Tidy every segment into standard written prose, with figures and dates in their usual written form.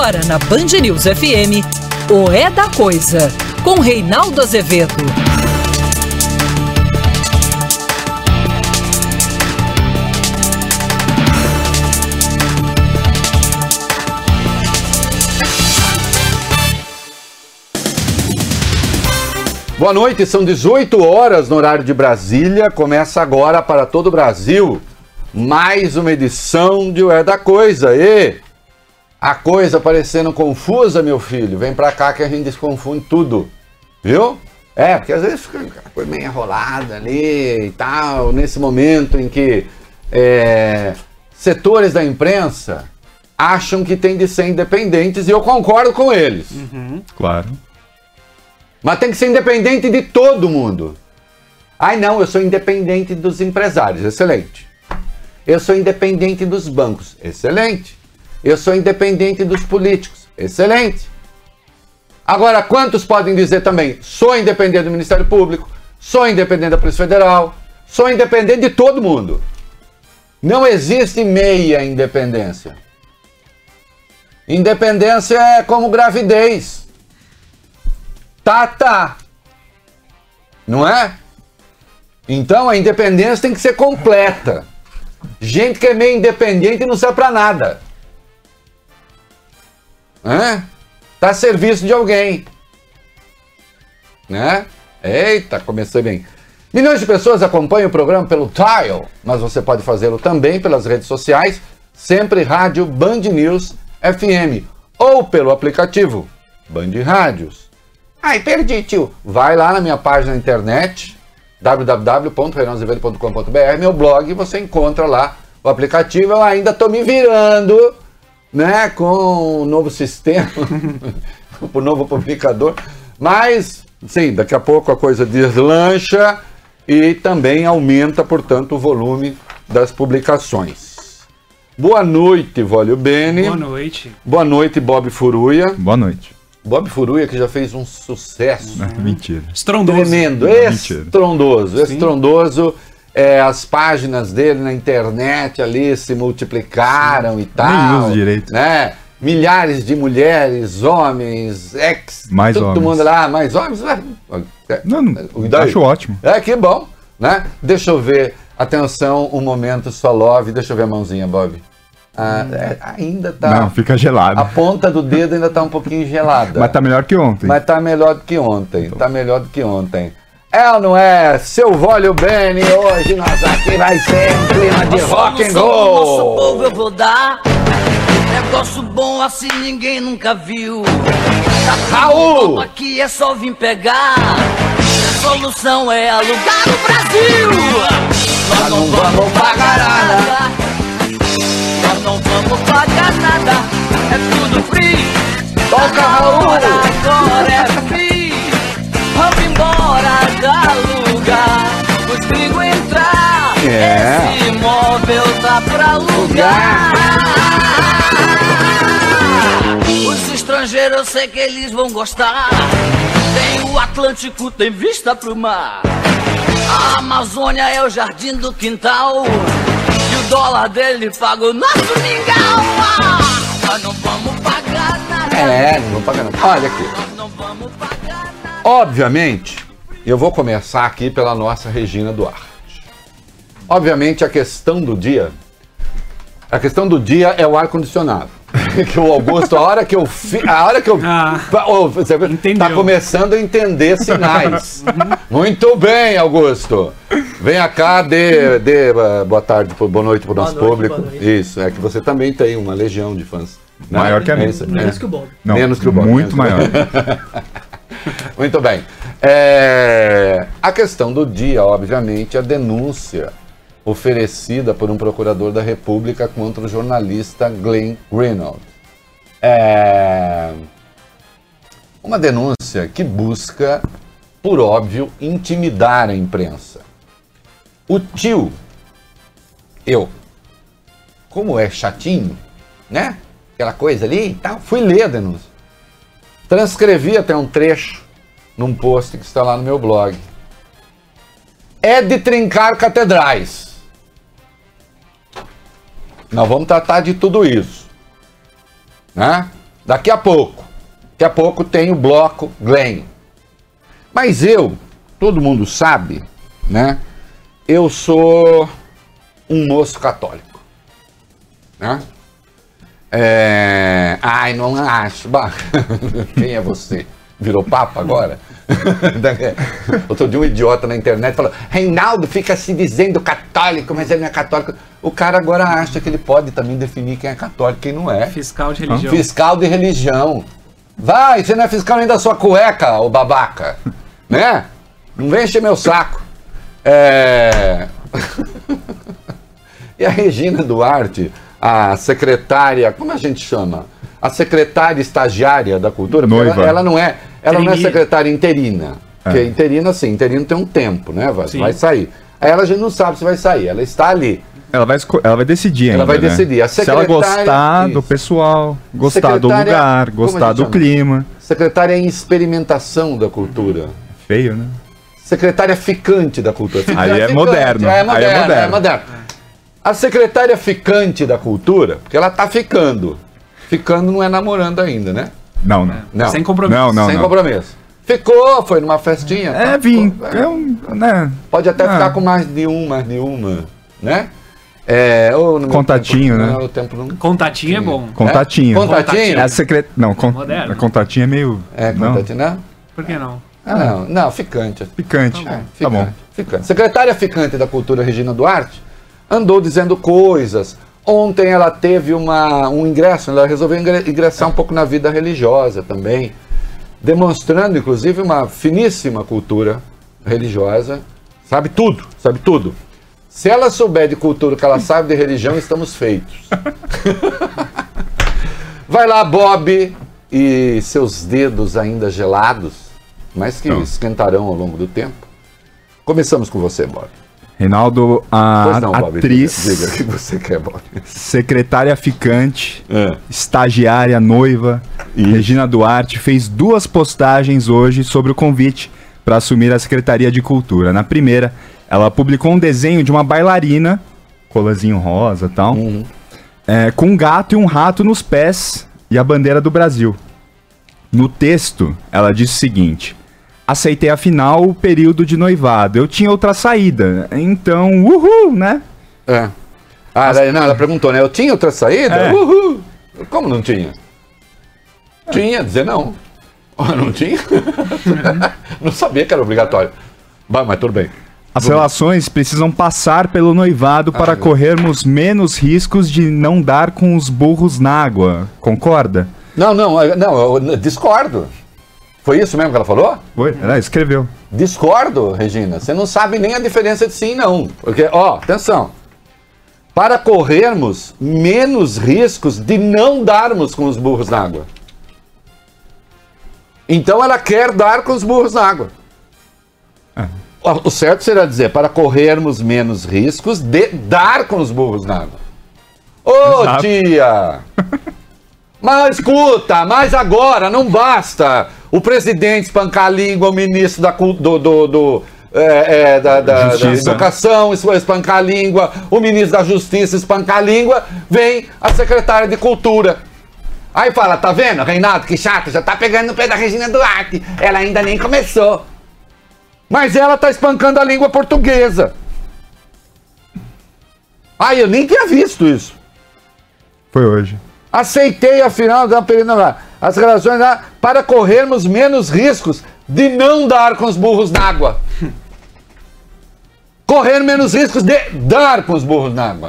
Agora na Band News FM, o É da Coisa, com Reinaldo Azevedo. Boa noite, são 18 horas no horário de Brasília. Começa agora para todo o Brasil mais uma edição de O É da Coisa. E a coisa parecendo confusa, meu filho, vem pra cá que a gente desconfunde tudo, viu? Porque às vezes fica uma coisa meio enrolada ali e tal, nesse momento em que setores da imprensa acham que tem de ser independentes e eu concordo com eles. Claro. Mas tem que ser independente de todo mundo. Ai não, eu sou independente dos empresários, excelente. Eu sou independente dos bancos, excelente. Eu sou independente dos políticos, excelente. Agora, quantos podem dizer também, sou independente do Ministério Público, sou independente da Polícia Federal, sou independente de todo mundo. Não existe meia independência. Independência é como gravidez. Tá. Não é? Então a independência tem que ser completa. Gente que é meio independente não serve pra nada. Tá a serviço de alguém. Né? Eita, comecei bem. Milhões de pessoas acompanham o programa pelo Dial, mas você pode fazê-lo também pelas redes sociais, sempre Rádio Band News FM, ou pelo aplicativo Band Rádios. Ai, perdi, tio. Vai lá na minha página na internet, www.reinaldoazevedo.com.br, meu blog, você encontra lá o aplicativo. Eu ainda tô me virando, né, com o novo sistema, o novo publicador, mas, sim, daqui a pouco a coisa deslancha e também aumenta, portanto, o volume das publicações. Boa noite, Vólio Bene. Boa noite. Boa noite, Bob Furuia. Boa noite. Bob Furuia, que já fez um sucesso. Mentira. Estrondoso. Tremendo, estrondoso. As páginas dele na internet ali se multiplicaram e tal. Nem uso direito. Né? Milhares de mulheres, homens, mais todo homens. mundo lá, mais homens. Não, acho ótimo. Que bom, né? Deixa eu ver, atenção, um momento, sua love, deixa eu ver a mãozinha, Bob. Ainda tá. Não, fica gelado. A ponta do dedo ainda tá um pouquinho gelada. Mas tá melhor que ontem. Mas tá melhor do que ontem. Tá melhor do que ontem. É ou não é? Seu Vólio Bene, hoje nós aqui vai ser um clima de rock and roll. Nosso povo eu vou dar negócio bom assim ninguém nunca viu. Raul! Aqui é só vir pegar. A solução é alugar o Brasil. Nós não vamos pagar nada. Nós não vamos pagar nada. É tudo free. Toca, Raul! Agora é free. Vamos embora, alugar. Os gringos entrar. Esse imóvel tá pra alugar. Os estrangeiros eu sei que eles vão gostar. Tem o Atlântico, tem vista pro mar. A Amazônia é o jardim do quintal. E o dólar dele paga o nosso mingau. Nós não vamos pagar nada. Não vamos pagar nada. Olha aqui. Nós não vamos pagar nada. Obviamente, eu vou começar aqui pela nossa Regina Duarte. Obviamente, a questão do dia é o ar-condicionado. Que o Augusto, a hora que eu você tá começando a entender sinais. Muito bem, Augusto. Venha cá, dê boa tarde, boa noite para o nosso público. Isso, é que você também tem uma legião de fãs. Né? Maior que a minha. Menos que o Bob. Não, menos que o Bob. Muito maior. Muito bem. A questão do dia, obviamente, a denúncia oferecida por um procurador da República contra o jornalista Glenn Greenwald. Uma denúncia que busca, por óbvio, intimidar a imprensa. O tio, como é chatinho, né? Aquela coisa ali e tal, fui ler a denúncia. Transcrevi até um trecho num post que está lá no meu blog. É de trincar catedrais. Nós vamos tratar de tudo isso, né? Daqui a pouco tem o bloco Glenn. Mas todo mundo sabe, né? Eu sou um moço católico, né? Ai, não acho. Quem é você? Virou papa agora? Outro dia um idiota na internet falou: Reinaldo fica se dizendo católico, mas ele não é católico. O cara agora acha que ele pode também definir quem é católico e quem não é. Fiscal de religião. Fiscal de religião. Vai, você não é fiscal nem da sua cueca, ô babaca. Né? Não vem encher meu saco. E a Regina Duarte, a secretária, como a gente chama? A secretária estagiária da cultura, porque ela não é secretária interina. Porque interina, sim, interino tem um tempo, né? Vai sair. Aí ela já não sabe se vai sair, ela está ali. Ela vai decidir ainda, ela vai decidir. A se ela gostar do pessoal, gostar do lugar, gostar do clima. Secretária em experimentação da cultura. Feio, né? Secretária ficante da cultura. Aí é moderno. É moderno. A secretária ficante da cultura, porque ela tá ficando. Ficando não é namorando ainda, né? Não. Sem compromisso. Sem compromisso. Ficou, foi numa festinha. Né? Pode até ficar com mais de uma, né? Contatinho, né? O tempo não... Contatinho é bom. Contatinho. Contatinho? Não, contatinho é meio... Contatinho, não? Por que não? Não, ficante. Ficante. Tá bom. Ficante. Secretária ficante da Cultura, Regina Duarte, andou dizendo coisas. Ontem ela teve um ingresso, ela resolveu ingressar um pouco na vida religiosa também, demonstrando, inclusive, uma finíssima cultura religiosa. Sabe tudo. Se ela souber de cultura que ela sabe de religião, estamos feitos. Vai lá, Bob, e seus dedos ainda gelados, mas que esquentarão ao longo do tempo. Começamos com você, Bob. Reinaldo, Bob, atriz, diga o que você quer, Bob. Secretária ficante, estagiária, noiva, Regina Duarte, fez 2 postagens hoje sobre o convite para assumir a Secretaria de Cultura. Na primeira, ela publicou um desenho de uma bailarina, colazinho rosa e tal, com um gato e um rato nos pés e a bandeira do Brasil. No texto, ela disse o seguinte: aceitei afinal o período de noivado, eu tinha outra saída, então, uhul, né? Ela perguntou, né? Eu tinha outra saída? Uhul! Como não tinha? Tinha, dizer não. Não tinha? Não sabia que era obrigatório. Mas tudo bem. As relações precisam passar pelo noivado para corrermos menos riscos de não dar com os burros na água. Concorda? Não, eu discordo. Foi isso mesmo que ela falou? Foi, ela escreveu. Discordo, Regina. Você não sabe nem a diferença de sim e não. Porque, atenção. Para corrermos menos riscos de não darmos com os burros na água. Então ela quer dar com os burros na água. O certo será dizer, para corrermos menos riscos de dar com os burros na água. Tia! Mas escuta, mas agora não basta o presidente espancar a língua, o ministro da educação espancar a língua, o ministro da justiça espancar a língua, vem a secretária de cultura. Aí fala, tá vendo, Reinaldo, que chato, já tá pegando no pé da Regina Duarte, ela ainda nem começou. Mas ela tá espancando a língua portuguesa. Eu nem tinha visto isso. Foi hoje. Aceitei, afinal, as relações para corrermos menos riscos de não dar com os burros na água. Correr menos riscos de dar com os burros na água.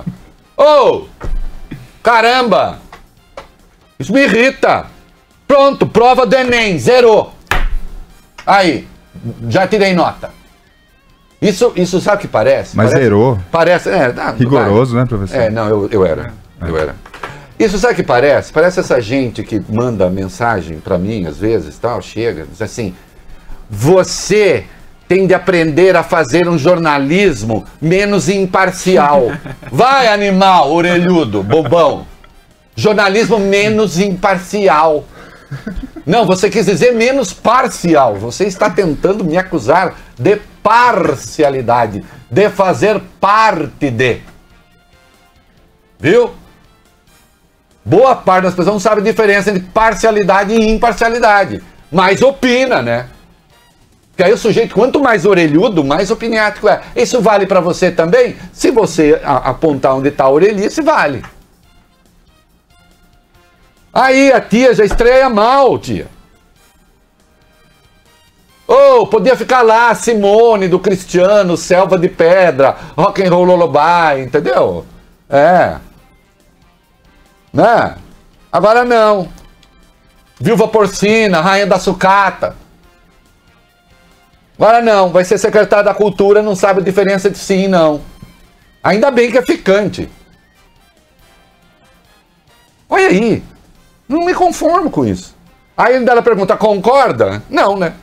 Caramba! Isso me irrita. Pronto, prova do Enem, zerou. Aí, já tirei nota. Isso sabe o que parece? Mas zerou. Parece, rigoroso, né, professor? Eu era. Isso sabe o que parece? Parece essa gente que manda mensagem pra mim, às vezes, chega, diz assim: você tem de aprender a fazer um jornalismo menos imparcial. Vai, animal, orelhudo, bobão. Jornalismo menos imparcial. Não, você quis dizer menos parcial. Você está tentando me acusar de parcialidade, de fazer parte de. Viu? Boa parte das pessoas não sabe a diferença entre parcialidade e imparcialidade. Mas opina, né? Porque aí o sujeito, quanto mais orelhudo, mais opiniático é. Isso vale para você também? Se você apontar onde está a orelhice, vale. Aí a tia já estreia mal, tia. Oh, podia ficar lá, Simone, do Cristiano, Selva de Pedra, Rock and Roll Lullaby, entendeu? É. Né? Agora não. Viúva Porcina, Rainha da Sucata. Agora não, vai ser secretário da Cultura, não sabe a diferença de sim e não. Ainda bem que é ficante. Olha aí. Não me conformo com isso. Aí ela pergunta, concorda? Não, né?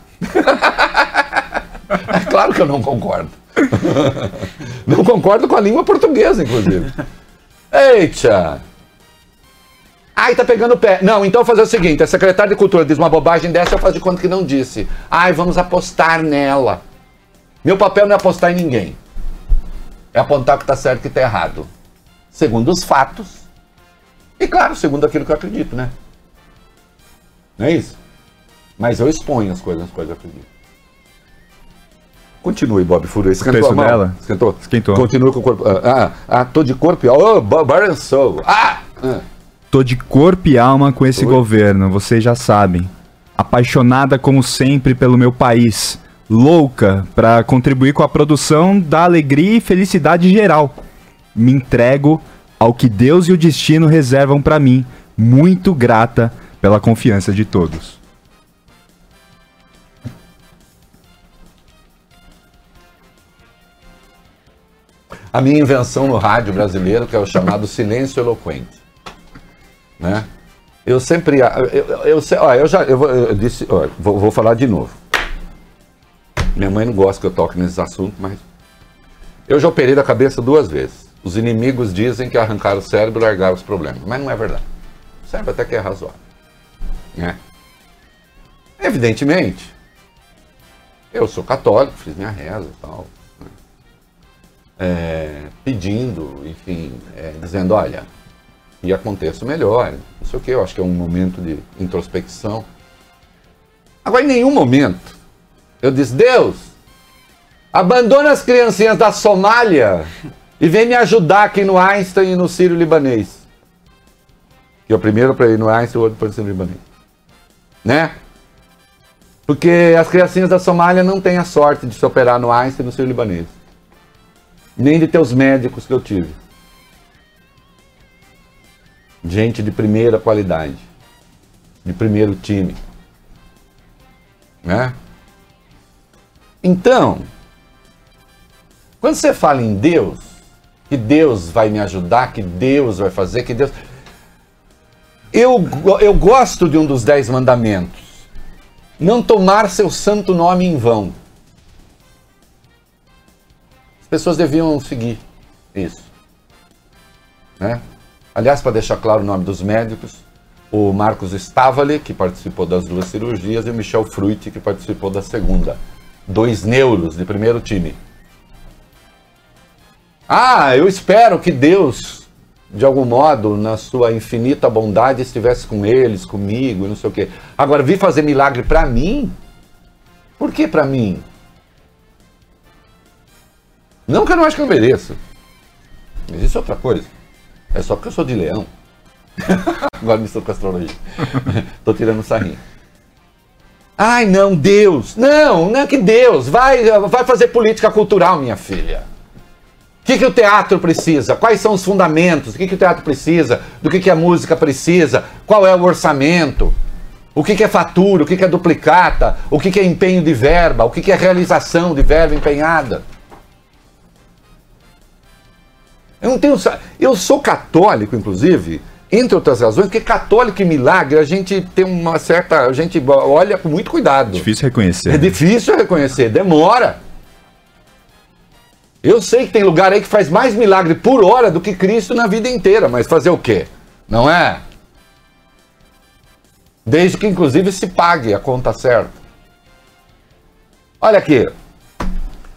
É claro que eu não concordo. Não concordo com a língua portuguesa, inclusive. Eita! Ai, tá pegando o pé. Não, então eu vou fazer o seguinte, a secretária de Cultura diz uma bobagem dessa, eu faço de conta que não disse. Ai, vamos apostar nela. Meu papel não é apostar em ninguém. É apontar o que tá certo e o que tá errado. Segundo os fatos. E claro, segundo aquilo que eu acredito, né? Não é isso? Mas eu exponho as coisas que eu acredito. Continue, Bob Furei. Esquentou a mão? Dela? Esquentou? Esquentou. Continua com o corpo. Tô de corpo e alma. Oh, Bar and Soul. Tô de corpo e alma com esse governo, vocês já sabem. Apaixonada como sempre pelo meu país. Louca pra contribuir com a produção da alegria e felicidade geral. Me entrego ao que Deus e o destino reservam pra mim. Muito grata pela confiança de todos. A minha invenção no rádio brasileiro, que é o chamado silêncio eloquente. Né? Eu sempre... Vou falar de novo. Minha mãe não gosta que eu toque nesses assuntos, mas... Eu já operei da cabeça 2 vezes. Os inimigos dizem que arrancaram o cérebro e largaram os problemas. Mas não é verdade. O cérebro até que é razoável. Né? Evidentemente, eu sou católico, fiz minha reza e tal. Pedindo, enfim, dizendo, olha, que aconteça melhor, não sei o que, eu acho que é um momento de introspecção. Agora, em nenhum momento, eu disse, Deus, abandona as criancinhas da Somália e vem me ajudar aqui no Einstein e no Sírio-Libanês. Que é o primeiro para ir no Einstein e o outro para o Sírio-Libanês. Né? Porque as criancinhas da Somália não têm a sorte de se operar no Einstein e no Sírio-Libanês. Nem de ter os médicos que eu tive. Gente de primeira qualidade. De primeiro time. Né? Então, quando você fala em Deus, que Deus vai me ajudar, que Deus vai fazer, que Deus... Eu gosto de um dos 10 mandamentos. Não tomar seu santo nome em vão. As pessoas deviam seguir isso. Né? Aliás, para deixar claro o nome dos médicos, o Marcos Stavali, que participou das 2 cirurgias, e o Michel Fruit, que participou da segunda. 2 neuros de primeiro time. Eu espero que Deus, de algum modo, na sua infinita bondade, estivesse com eles, comigo, e não sei o quê. Agora, vir fazer milagre para mim? Por que para mim? Não que eu não acho que eu mereço. Mas isso é outra coisa. É só porque eu sou de Leão. Agora misturo com astrologia. Tô tirando sarrinho. Ai, não, Deus. Não é que Deus. Vai fazer política cultural, minha filha. O que o teatro precisa? Quais são os fundamentos? O que o teatro precisa? Do que a música precisa? Qual é o orçamento? O que é fatura? O que é duplicata? O que é empenho de verba? O que é realização de verba empenhada? Eu sou católico, inclusive, entre outras razões, porque católico e milagre a gente tem uma certa... A gente olha com muito cuidado. Difícil reconhecer. É difícil reconhecer, demora. Eu sei que tem lugar aí que faz mais milagre por hora do que Cristo na vida inteira, mas fazer o quê? Não é? Desde que, inclusive, se pague a conta certa. Olha aqui.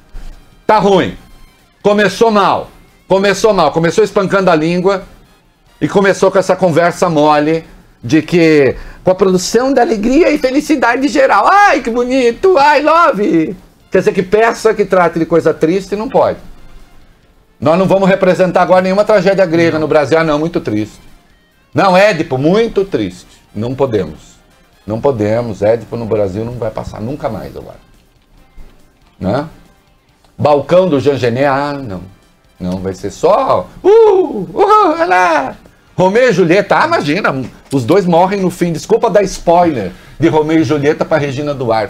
Tá ruim. Começou mal. Começou espancando a língua. E começou com essa conversa mole de que com a produção da alegria e felicidade geral. Ai, que bonito! Ai, love! Quer dizer que peça que trate de coisa triste não pode. Nós não vamos representar agora nenhuma tragédia grega no Brasil. Ah, não, muito triste. Não, Édipo, muito triste. Não podemos. Não podemos. Édipo no Brasil não vai passar nunca mais agora. Né? Balcão do Jean Genet, ah, não. Não, vai ser só... olha lá! Romeu e Julieta, ah, imagina, os dois morrem no fim. Desculpa dar spoiler de Romeu e Julieta para Regina Duarte.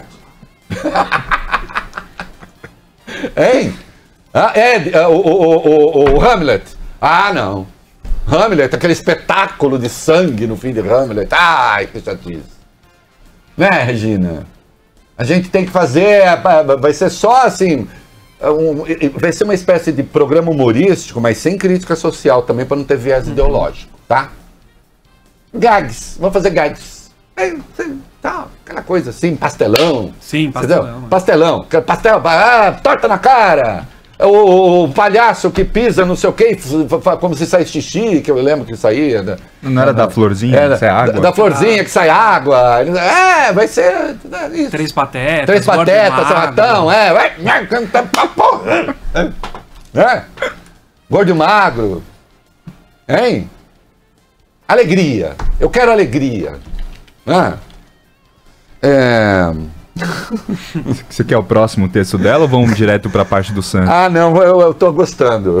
Hein? Ah, o Hamlet. Ah, não. Hamlet, aquele espetáculo de sangue no fim de Hamlet. Ai, que chatice. Né, Regina? A gente tem que fazer... Vai ser só assim... vai ser uma espécie de programa humorístico, mas sem crítica social também, para não ter viés ideológico, tá? Gags. Vamos fazer gags. Tá, aquela coisa assim, pastelão. Sim, pastelão. Pastelão. Torta na cara. O palhaço que pisa não sei o que, como se saísse xixi, que eu lembro que saía. Não era da florzinha que sai água? Da florzinha que sai água. Vai ser... Isso. Três patetas. Três patetas, ratão, vai cantar pra porra. Gordo e magro. Hein? Alegria. Eu quero alegria. Você quer o próximo texto dela ou vamos direto para a parte do Santos? Ah, não, eu tô gostando.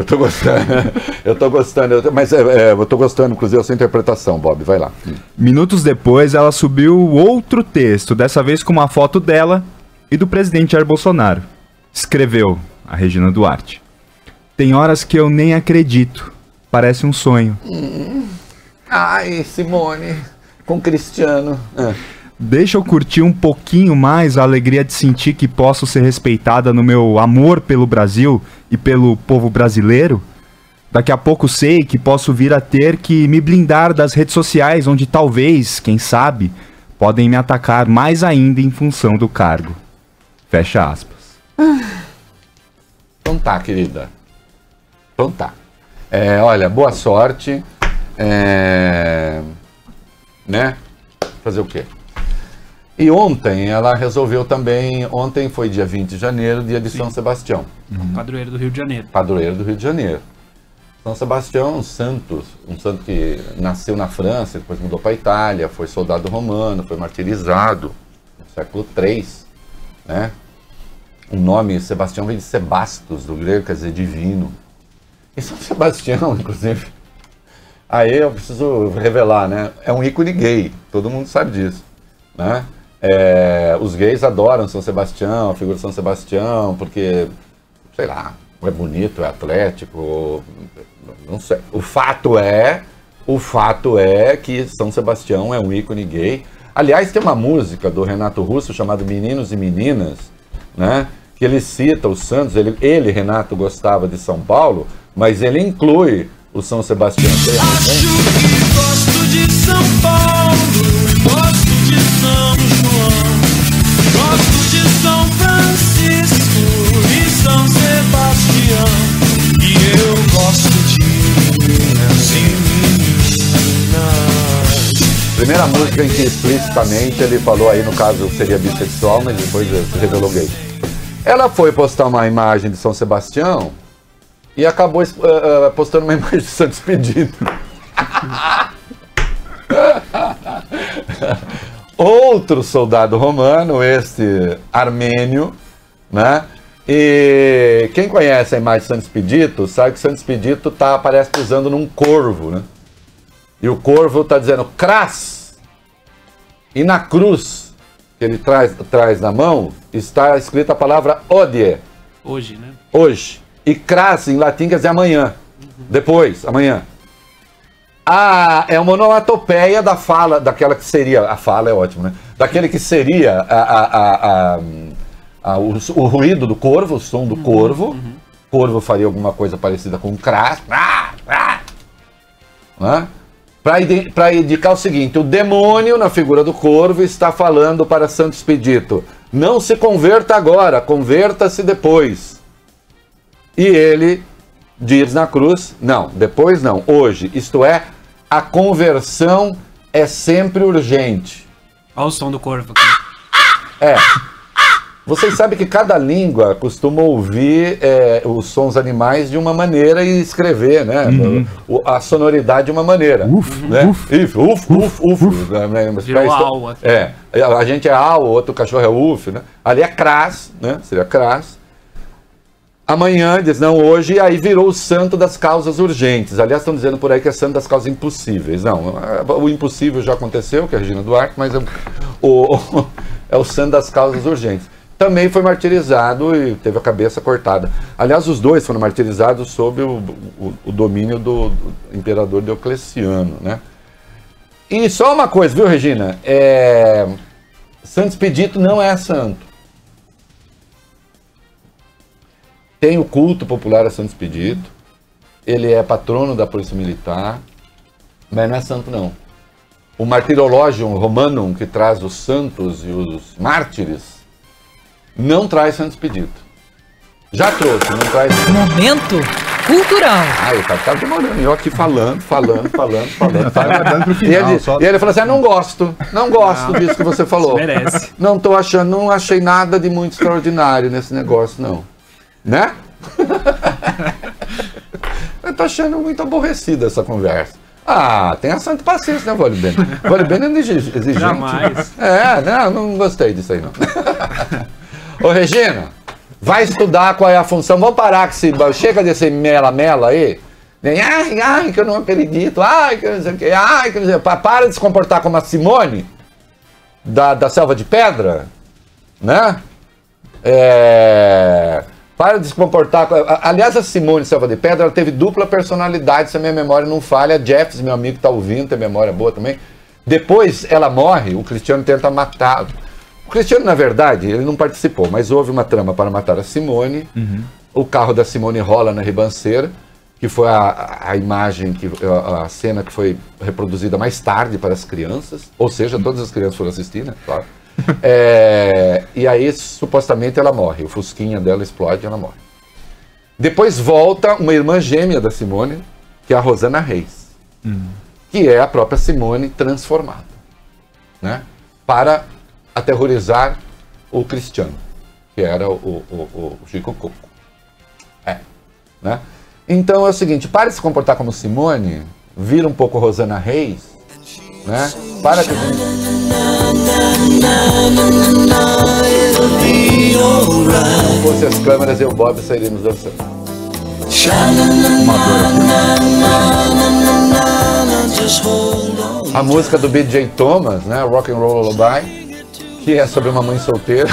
Mas eu tô gostando, inclusive, da sua interpretação, Bob. Vai lá. Minutos depois, ela subiu outro texto, dessa vez com uma foto dela e do presidente Jair Bolsonaro. Escreveu, a Regina Duarte: tem horas que eu nem acredito. Parece um sonho. Ai, Simone, com Cristiano. Deixa eu curtir um pouquinho mais a alegria de sentir que posso ser respeitada no meu amor pelo Brasil e pelo povo brasileiro. Daqui a pouco sei que posso vir a ter que me blindar das redes sociais, onde talvez, quem sabe, podem me atacar mais ainda em função do cargo. Fecha aspas. Então tá, querida. Então tá. Olha, boa sorte. Né? Fazer o quê? E ontem ela resolveu também, ontem foi dia 20 de janeiro, dia de São Sebastião. Padroeiro do Rio de Janeiro. Padroeiro do Rio de Janeiro. São Sebastião, um santo que nasceu na França, depois mudou para a Itália, foi soldado romano, foi martirizado no século III, né? O nome Sebastião vem de Sebastos, do grego, quer dizer divino. E São Sebastião, inclusive, aí eu preciso revelar, né? É um ícone gay, todo mundo sabe disso, né? Os gays adoram São Sebastião, a figura de São Sebastião, porque, sei lá, é bonito, é atlético, não sei. O fato é que São Sebastião é um ícone gay. Aliás, tem uma música do Renato Russo chamada Meninos e Meninas, né? Que ele cita os santos, ele, Renato, gostava de São Paulo, mas ele inclui o São Sebastião. Acho que gosto de São Paulo, gosto de São João, gosto de São Francisco e São Sebastião, e eu gosto de meninas e meninas. Primeira música em que explicitamente ele falou, aí no caso seria bissexual, mas depois se revelou gay. Ela foi postar uma imagem de São Sebastião e acabou postando uma imagem de Santo Expedito. Outro soldado romano, este armênio, né? E quem conhece a imagem de Santo Expedito sabe que Santo Expedito parece pisando num corvo, né? E o corvo está dizendo cras. E na cruz que ele traz na mão está escrita a palavra odie. Hoje, né? Hoje. E cras em latim quer dizer amanhã. Depois, amanhã. É uma onomatopeia da fala, daquela que seria, a fala é ótimo, né? Daquele que seria o ruído do corvo, o som do corvo. Corvo faria alguma coisa parecida com cras. Né? Para indicar o seguinte, o demônio na figura do corvo está falando para Santo Expedito: não se converta agora, converta-se depois. E ele diz na cruz: não, depois não, hoje, isto é, a conversão é sempre urgente. Olha o som do corvo aqui. É. Vocês sabem que cada língua costuma ouvir os sons animais de uma maneira e escrever, né? A sonoridade de uma maneira. Né? Virou au aqui. A gente é au, o outro cachorro é uf, né? Ali é cras, né? Seria cras. Amanhã, diz, não, hoje, e aí virou o santo das causas urgentes. Aliás, estão dizendo por aí que é santo das causas impossíveis. Não, o impossível já aconteceu, que é a Regina Duarte, mas é o santo das causas urgentes. Também foi martirizado e teve a cabeça cortada. Aliás, os dois foram martirizados sob o domínio do imperador Diocleciano, né? E só uma coisa, viu, Regina? Santo Expedito não é santo. Tem o culto popular a Santo Expedito, ele é patrono da Polícia Militar, mas não é santo não. O Martyrologium Romanum, que traz os santos e os mártires, não traz Santo Expedito. Já trouxe, não traz. Momento cultural. Ai, tá demorando, eu aqui falando. Final, E ele falou assim, não gosto disso que você falou. Merece. Não achei nada de muito extraordinário nesse negócio, não. Né? Eu tô achando muito aborrecida essa conversa. Tenha santa paciência, né, Vale Bene? Vale Bene é exigente. Jamais. Não gostei disso aí, não. Ô, Regina, vai estudar qual é a função. Vamos parar com esse... Chega desse mela-mela aí. Ai, que eu não acredito. Ai, que não sei o quê. Ai, que não sei o quê. Para de se comportar como a Simone, da Selva de Pedra, né? Para de se comportar... Aliás, a Simone Selva de Pedra, ela teve dupla personalidade, se a minha memória não falha. A Jeffs, meu amigo que está ouvindo, tem memória boa também. Depois ela morre, o Cristiano tenta matar. O Cristiano, na verdade, ele não participou, mas houve uma trama para matar a Simone. O carro da Simone rola na ribanceira, que foi a imagem, a cena que foi reproduzida mais tarde para as crianças. Ou seja, todas as crianças foram assistir, né? Claro. E aí, supostamente, ela morre. O fusquinha dela explode e ela morre. Depois volta uma irmã gêmea da Simone, que é a Rosana Reis, que é a própria Simone transformada, né? Para aterrorizar o Cristiano, que era o Chico Coco. Né? Então é o seguinte, para de se comportar como Simone, vira um pouco Rosana Reis, né? Para que... Se fosse as câmeras, eu e o Bob sairíamos dançando. A música do B.J. Thomas, né? Rock and Roll Lullaby, que é sobre uma mãe solteira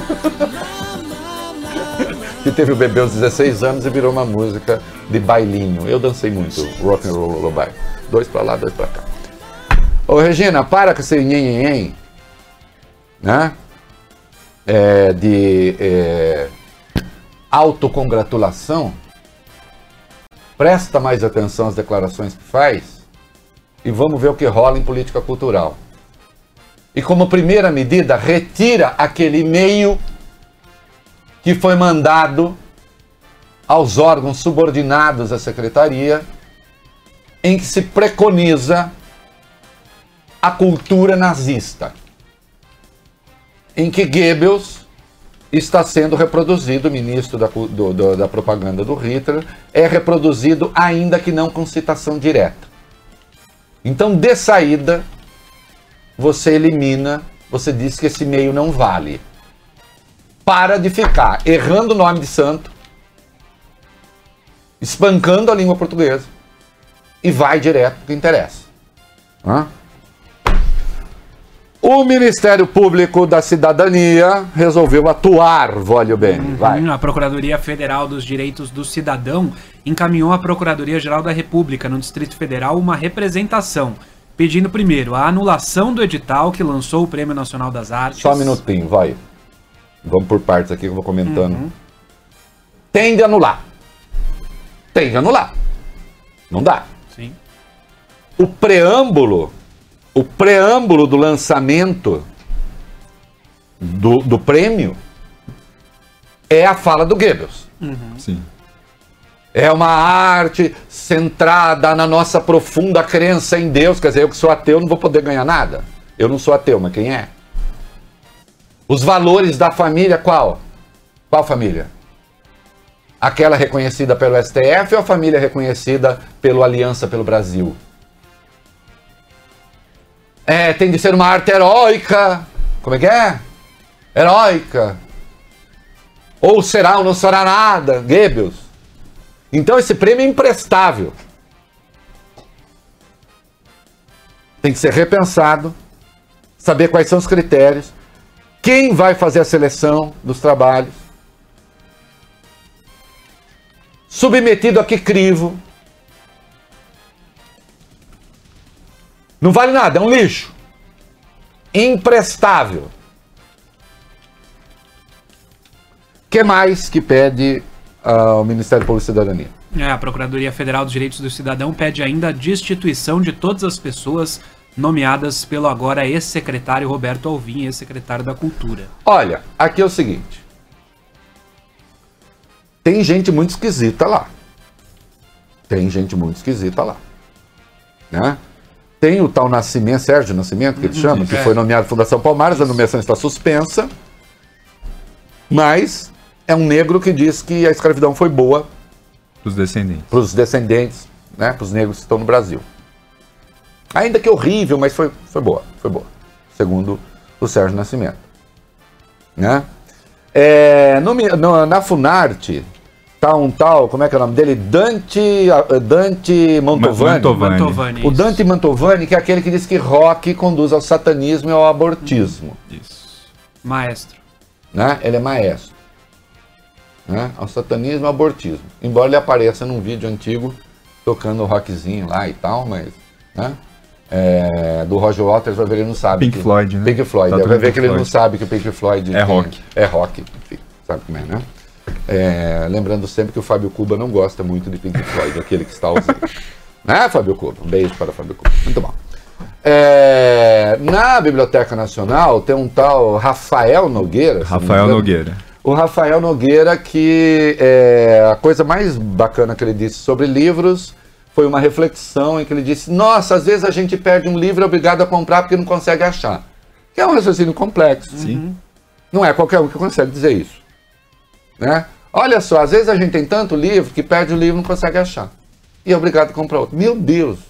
que teve o bebê aos 16 anos e virou uma música de bailinho. Eu dancei muito Rock and Roll Lullaby. 2 pra lá, 2 pra cá. Ô, Regina, para com esse nhen, né? De autocongratulação. Presta mais atenção às declarações que faz e vamos ver o que rola em política cultural. E como primeira medida, retira aquele e-mail que foi mandado aos órgãos subordinados à secretaria, em que se preconiza a cultura nazista, em que Goebbels está sendo reproduzido, o ministro da propaganda do Hitler, é reproduzido ainda que não com citação direta. Então, de saída, você elimina, você diz que esse e-mail não vale. Para de ficar errando o nome de santo, espancando a língua portuguesa e vai direto para o que interessa. O Ministério Público da Cidadania resolveu atuar, Vólio Bene. Vai. A Procuradoria Federal dos Direitos do Cidadão encaminhou à Procuradoria-Geral da República, no Distrito Federal, uma representação, pedindo primeiro a anulação do edital que lançou o Prêmio Nacional das Artes. Só um minutinho, vai. Vamos por partes aqui que eu vou comentando. Tem de anular. Tem de anular. Não dá. Sim. O preâmbulo do lançamento do prêmio é a fala do Goebbels. Sim. É uma arte centrada na nossa profunda crença em Deus. Quer dizer, eu que sou ateu não vou poder ganhar nada. Eu não sou ateu, mas quem é? Os valores da família, qual? Qual família? Aquela reconhecida pelo STF ou a família reconhecida pelo Aliança pelo Brasil? Tem de ser uma arte heróica. Como é que é? Heróica. Ou será ou não será nada. Goebbels. Então esse prêmio é imprestável. Tem que ser repensado. Saber quais são os critérios. Quem vai fazer a seleção dos trabalhos. Submetido a que crivo. Não vale nada, é um lixo. Imprestável. O que mais que pede ao Ministério Público e Cidadania? A Procuradoria Federal dos Direitos do Cidadão pede ainda a destituição de todas as pessoas nomeadas pelo agora ex-secretário Roberto Alvim, ex-secretário da Cultura. Olha, aqui é o seguinte. Tem gente muito esquisita lá. Tem gente muito esquisita lá. Né? Tem o tal Nascimento, Sérgio Nascimento, que ele chama, que foi nomeado Fundação Palmares, a nomeação está suspensa, mas é um negro que diz que a escravidão foi boa Para os descendentes. para os descendentes, né, para os negros que estão no Brasil. Ainda que horrível, mas foi boa, segundo o Sérgio Nascimento. Né? Na Funarte, tá um tal, como é que é o nome dele? Dante Mantovani. O Dante Mantovani, que é aquele que diz que rock conduz ao satanismo e ao abortismo. Isso. Maestro. Né? Ele é maestro. Né? Ao satanismo e ao abortismo. Embora ele apareça num vídeo antigo, tocando o rockzinho lá e tal, mas... Né? Do Roger Waters, vai ver que ele não sabe. Pink Floyd, né? Pink Floyd. Tá Vai ver que ele Floyd. não sabe que o Pink Floyd É rock. É rock. Enfim, sabe como é, né? Lembrando sempre que o Fábio Cuba não gosta muito de Pink Floyd, aquele que está ausente. Né, Fábio Cuba? Um beijo para o Fábio Cuba. Muito bom. Na Biblioteca Nacional tem um tal Rafael Nogueira. Rafael Nogueira. O Rafael Nogueira, que a coisa mais bacana que ele disse sobre livros foi uma reflexão em que ele disse: nossa, às vezes a gente perde um livro e é obrigado a comprar porque não consegue achar. Que é um raciocínio complexo. Sim. Não é qualquer um que consegue dizer isso. Né? Olha só, às vezes a gente tem tanto livro que perde o livro e não consegue achar. E é obrigado a comprar outro. Meu Deus!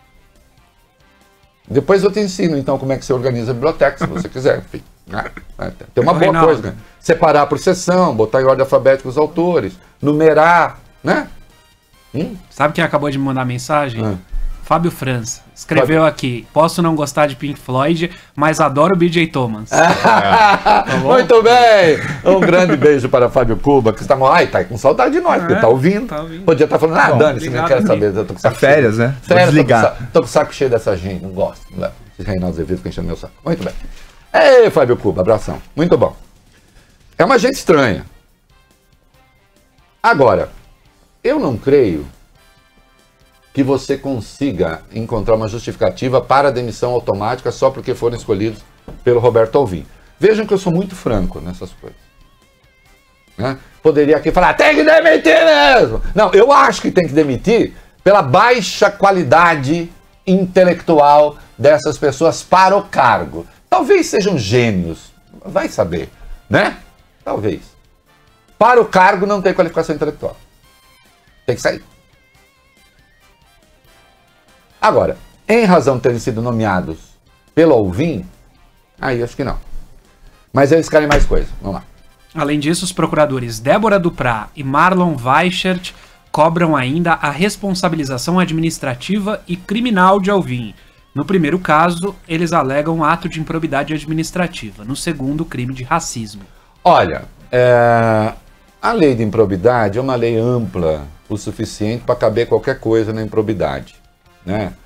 Depois eu te ensino, então, como é que você organiza a biblioteca, se você quiser. Enfim, tem uma boa Reinaldo. coisa, né? Separar por seção, botar em ordem alfabética os autores, numerar, né? Sabe quem acabou de me mandar mensagem? Ah. Fábio França. Escreveu aqui: posso não gostar de Pink Floyd, mas adoro BJ Thomas. Muito bem! Um grande beijo para Fábio Cuba, que está tá com saudade de nós, porque tá ouvindo. tá ouvindo. Podia estar falando, Bom, dane-se, não obrigado, quero amigo. saber, eu tô com Tá saco férias, cheio. né? Vou Férias, desligar. tô com saco cheio dessa gente, não gosto. Não. Esse Reinaldo Azevedo fica enchendo meu saco. Muito bem. Ei, Fábio Cuba, abração. Muito bom. É uma gente estranha. Agora, eu não creio que você consiga encontrar uma justificativa para a demissão automática só porque foram escolhidos pelo Roberto Alvim. Vejam que eu sou muito franco nessas coisas. Né? Poderia aqui falar, tem que demitir mesmo! Não, eu acho que tem que demitir pela baixa qualidade intelectual dessas pessoas para o cargo. Talvez sejam gênios, vai saber, né? Talvez. Para o cargo não tem qualificação intelectual. Tem que sair. Agora, em razão de terem sido nomeados pelo Alvim, aí acho que não. Mas eles querem mais coisa. Vamos lá. Além disso, os procuradores Débora Duprá e Marlon Weichert cobram ainda a responsabilização administrativa e criminal de Alvim. No primeiro caso, eles alegam ato de improbidade administrativa. No segundo, crime de racismo. Olha, a lei de improbidade é uma lei ampla o suficiente para caber qualquer coisa na improbidade. Né?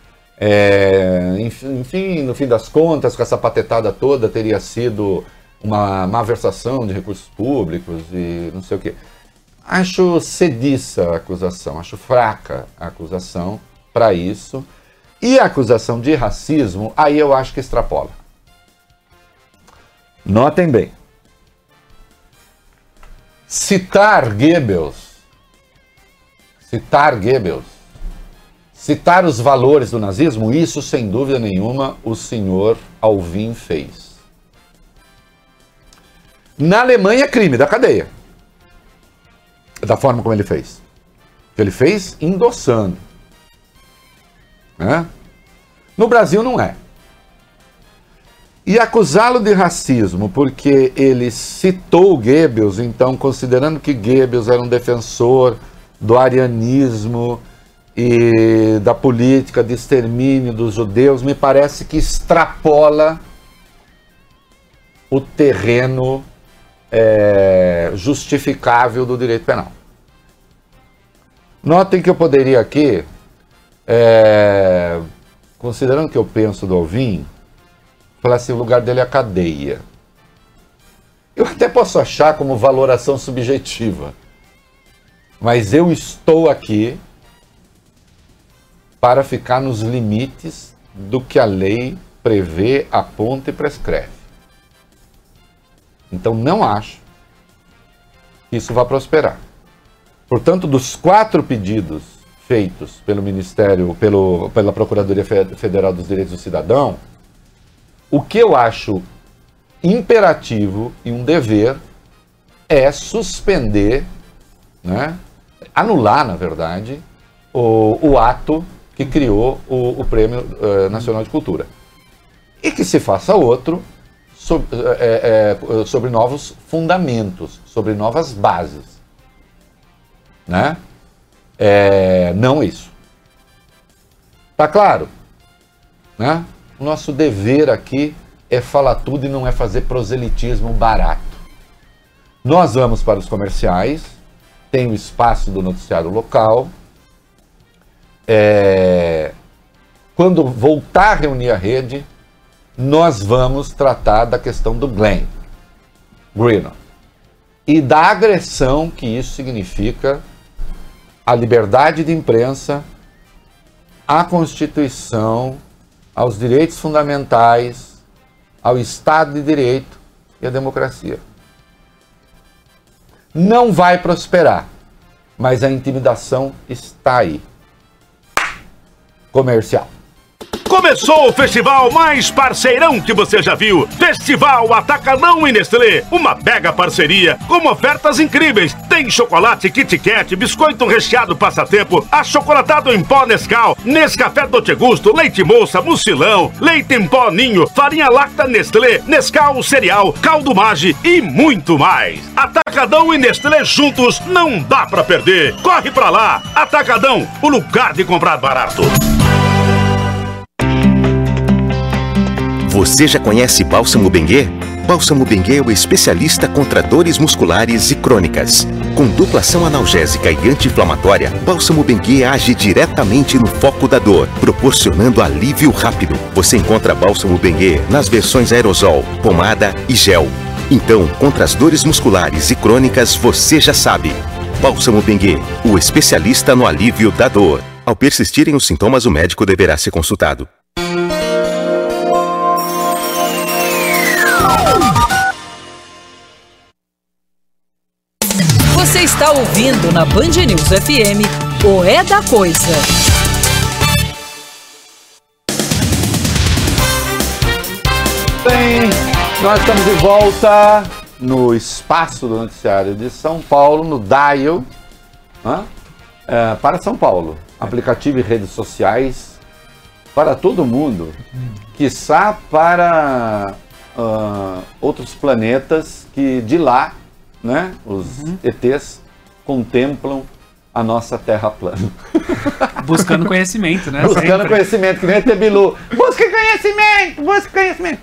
Enfim, no fim das contas, com essa patetada toda, teria sido uma malversação de recursos públicos e não sei o quê. Acho sediça a acusação, acho fraca a acusação para isso. E a acusação de racismo, aí eu acho que extrapola. Notem bem. Citar Goebbels citar Goebbels, citar os valores do nazismo, isso sem dúvida nenhuma o senhor Alvim fez. Na Alemanha é crime da cadeia, da forma como ele fez. Ele fez endossando, né? No Brasil não é. E acusá-lo de racismo porque ele citou Goebbels, então considerando que Goebbels era um defensor do arianismo e da política de extermínio dos judeus, me parece que extrapola o terreno justificável do direito penal. Notem que eu poderia aqui, considerando o que eu penso do Alvim, falar assim, o lugar dele é a cadeia. Eu até posso achar como valoração subjetiva, mas eu estou aqui para ficar nos limites do que a lei prevê, aponta e prescreve. Então não acho que isso vá prosperar. Portanto, dos 4 pedidos feitos pelo Ministério, pela Procuradoria Federal dos Direitos do Cidadão, o que eu acho imperativo e um dever é suspender, né, anular, na verdade, o ato que criou o Prêmio Nacional de Cultura. E que se faça outro sobre novos fundamentos, sobre novas bases. Né? Não isso. Tá claro? Né? O nosso dever aqui é falar tudo e não é fazer proselitismo barato. Nós vamos para os comerciais, tem o espaço do noticiário local. Quando voltar a reunir a rede, nós vamos tratar da questão do Glenn Greenwald e da agressão que isso significa à liberdade de imprensa, à Constituição, aos direitos fundamentais, ao Estado de Direito e à democracia. Não vai prosperar, mas a intimidação está aí. Comercial. Começou o festival mais parceirão que você já viu. Festival Atacadão e Nestlé. Uma mega parceria com ofertas incríveis. Tem chocolate Kit Kat, biscoito recheado passatempo, achocolatado em pó Nescau, Nescafé Dolce Gusto, leite moça, mucilão, leite em pó Ninho, farinha láctea Nestlé, Nescau cereal, caldo Maggi e muito mais. Atacadão e Nestlé juntos não dá pra perder. Corre pra lá. Atacadão, o lugar de comprar barato. Você já conhece Bálsamo Benguê? Bálsamo Benguê é o especialista contra dores musculares e crônicas. Com dupla ação analgésica e anti-inflamatória, Bálsamo Benguê age diretamente no foco da dor, proporcionando alívio rápido. Você encontra Bálsamo Benguê nas versões aerosol, pomada e gel. Então, contra as dores musculares e crônicas, você já sabe. Bálsamo Benguê, o especialista no alívio da dor. Ao persistirem os sintomas, o médico deverá ser consultado. Você está ouvindo na Band News FM o É da Coisa. Bem, nós estamos de volta no espaço do noticiário de São Paulo, no Dial, para São Paulo. Aplicativo e redes sociais para todo mundo, quiçá para outros planetas que de lá, né, os ETs contemplam a nossa Terra plana. Buscando conhecimento, né? Buscando Sempre. conhecimento, que nem ET Bilu. Busque conhecimento, busque conhecimento.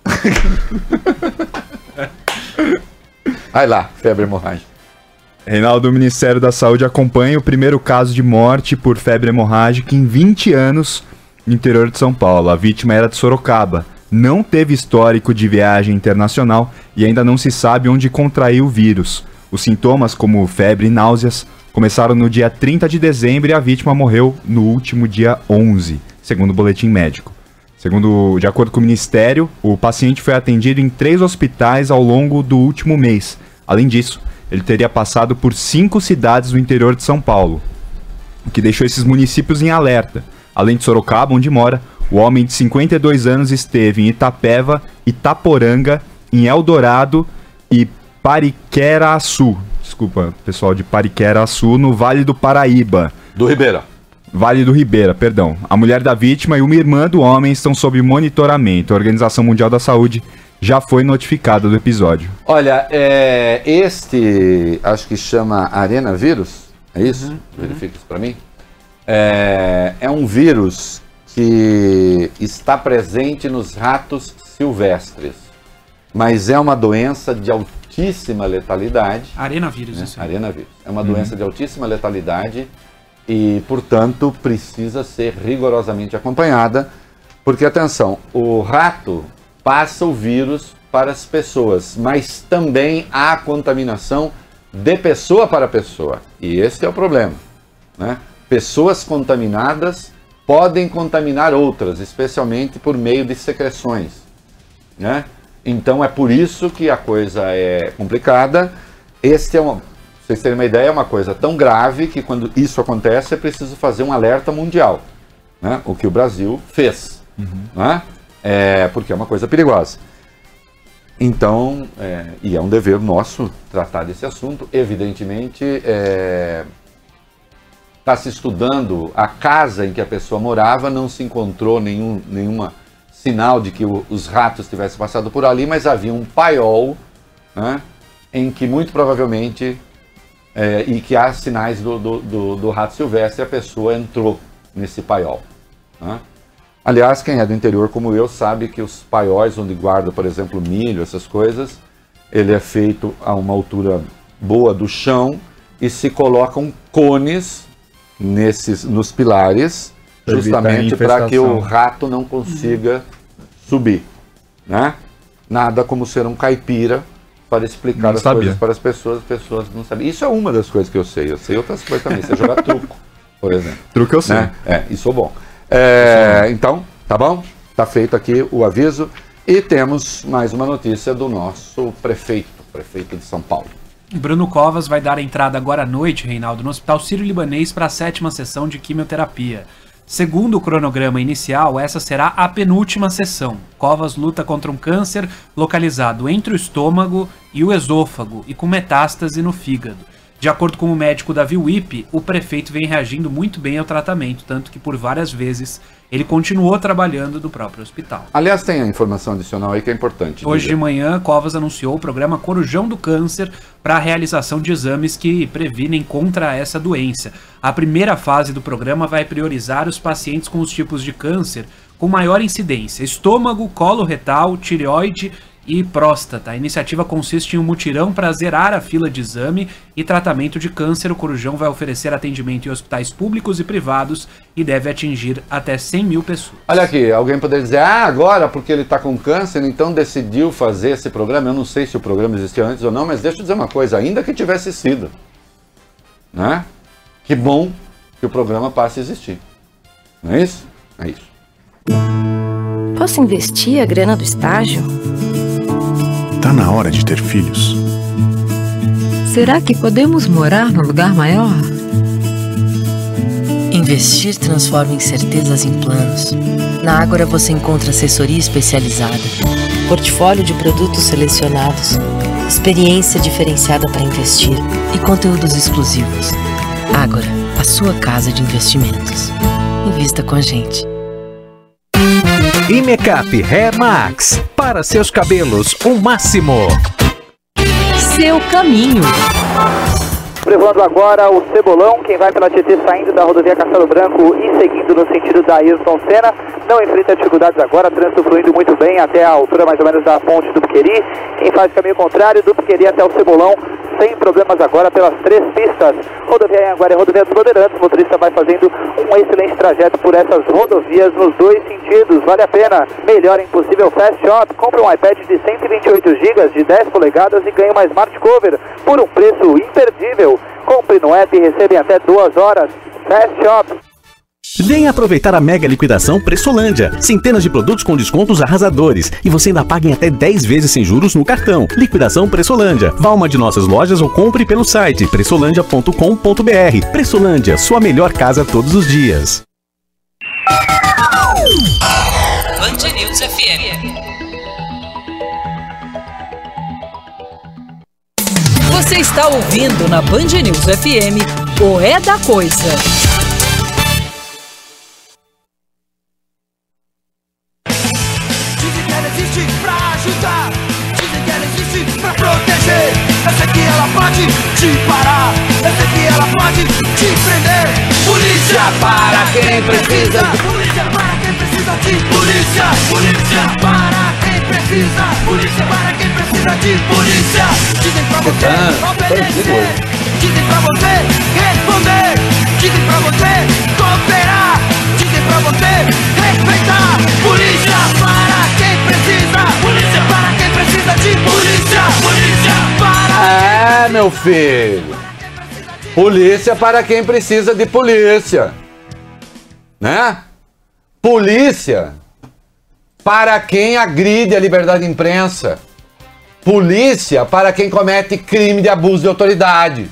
Vai lá, febre hemorrágica. Reinaldo, o Ministério da Saúde acompanha o primeiro caso de morte por febre hemorrágica em 20 anos no interior de São Paulo. A vítima era de Sorocaba. Não teve histórico de viagem internacional e ainda não se sabe onde contraiu o vírus. Os sintomas, como febre e náuseas, começaram no dia 30 de dezembro e a vítima morreu no último dia 11, segundo o boletim médico. De acordo com o Ministério, o paciente foi atendido em 3 hospitais ao longo do último mês. Além disso, ele teria passado por 5 cidades do interior de São Paulo. o que deixou esses municípios em alerta. Além de Sorocaba, onde mora, o homem de 52 anos esteve em Itapeva, Itaporanga, em Eldorado e Pariquera-Açu. Desculpa, pessoal de Pariquera-Açu, no Vale do Paraíba. Do Ribeira. Vale do Ribeira, perdão. A mulher da vítima e uma irmã do homem estão sob monitoramento. A Organização Mundial da Saúde já foi notificada do episódio. Olha, acho que chama arenavírus, é isso? Verifica isso para mim. É um vírus que está presente nos ratos silvestres, mas é uma doença de altíssima letalidade. Arenavírus, isso aí. Arenavírus. É uma doença de altíssima letalidade e, portanto, precisa ser rigorosamente acompanhada, porque, atenção, o rato passa o vírus para as pessoas, mas também há contaminação de pessoa para pessoa. E esse é o problema, né? Pessoas contaminadas podem contaminar outras, especialmente por meio de secreções, né? Então é por isso que a coisa é complicada. Pra vocês terem uma ideia, é uma coisa tão grave que quando isso acontece é preciso fazer um alerta mundial, né? O que o Brasil fez, né? Porque é uma coisa perigosa. Então, e é um dever nosso tratar desse assunto. Evidentemente, está se estudando a casa em que a pessoa morava, não se encontrou nenhuma sinal de que os ratos tivessem passado por ali, mas havia um paiol, né, em que muito provavelmente, e que há sinais do rato silvestre, a pessoa entrou nesse paiol, né? Aliás, quem é do interior como eu sabe que os paióis onde guarda, por exemplo, milho, essas coisas, ele é feito a uma altura boa do chão e se colocam cones nos pilares, justamente para que o rato não consiga subir, né? Nada como ser um caipira para explicar as coisas para as pessoas não sabem. Isso é uma das coisas que eu sei outras coisas também, você jogar truco, por exemplo. Truco eu sei. Né? Isso é bom. Então, tá bom? Tá feito aqui o aviso e temos mais uma notícia do nosso prefeito de São Paulo. Bruno Covas vai dar entrada agora à noite, Reinaldo, no Hospital Sírio-Libanês para a 7ª sessão de quimioterapia. Segundo o cronograma inicial, essa será a penúltima sessão. Covas luta contra um câncer localizado entre o estômago e o esôfago e com metástase no fígado. De acordo com o médico Davi Wippe, o prefeito vem reagindo muito bem ao tratamento, tanto que por várias vezes ele continuou trabalhando do próprio hospital. Aliás, tem a informação adicional aí que é importante. Hoje de manhã, Covas anunciou o programa Corujão do Câncer para a realização de exames que previnem contra essa doença. A primeira fase do programa vai priorizar os pacientes com os tipos de câncer com maior incidência: estômago, colo retal, tireoide e próstata. A iniciativa consiste em um mutirão para zerar a fila de exame e tratamento de câncer. O Corujão vai oferecer atendimento em hospitais públicos e privados e deve atingir até 100 mil pessoas. Olha aqui, alguém poderia dizer, agora porque ele está com câncer, então decidiu fazer esse programa. Eu não sei se o programa existia antes ou não, mas deixa eu dizer uma coisa, ainda que tivesse sido, né? Que bom que o programa passe a existir. Não é isso? É isso. Posso investir a grana do estágio? Tá na hora de ter filhos. Será que podemos morar num lugar maior? Investir transforma incertezas em planos. Na Ágora você encontra assessoria especializada, portfólio de produtos selecionados, experiência diferenciada para investir e conteúdos exclusivos. Ágora, a sua casa de investimentos. Invista com a gente. Imecap Hair Max. Para seus cabelos, o máximo. Seu caminho. Levando agora o Cebolão, quem vai pela Tietê saindo da rodovia Castelo Branco e seguindo no sentido da Ayrton Senna, não enfrenta dificuldades agora, trânsito fluindo muito bem até a altura mais ou menos da ponte do Piqueri. Quem faz caminho contrário do Piqueri até o Cebolão, sem problemas agora pelas 3 pistas. Rodovia Anhanguera e rodovia dos Bandeirantes, o motorista vai fazendo um excelente trajeto por essas rodovias nos 2 sentidos, vale a pena. Melhor impossível Fast Shop, compre um iPad de 128 GB de 10 polegadas e ganhe uma Smart Cover por um preço imperdível. Compre no app e receba em até 2 horas. Fast Shop. Venha aproveitar a mega liquidação Pressolândia. Centenas de produtos com descontos arrasadores. E você ainda paga em até 10 vezes sem juros no cartão. Liquidação Pressolândia. Vá a uma de nossas lojas ou compre pelo site pressolândia.com.br. Pressolândia, sua melhor casa todos os dias. Band News FM. Você está ouvindo na Band News FM o É da Coisa. Pode te parar, eu sei que ela pode te prender. Polícia para quem precisa. Polícia para quem precisa de polícia. Polícia para quem precisa. Polícia para quem precisa de polícia. Dizem pra você obedecer. Dizem pra você responder. Dizem pra você cooperar. Dizem pra você respeitar. Polícia para quem precisa. Polícia para quem precisa de polícia. Polícia para. É, meu filho. Polícia para quem precisa de polícia. Né? Polícia para quem agride a liberdade de imprensa. Polícia para quem comete crime de abuso de autoridade.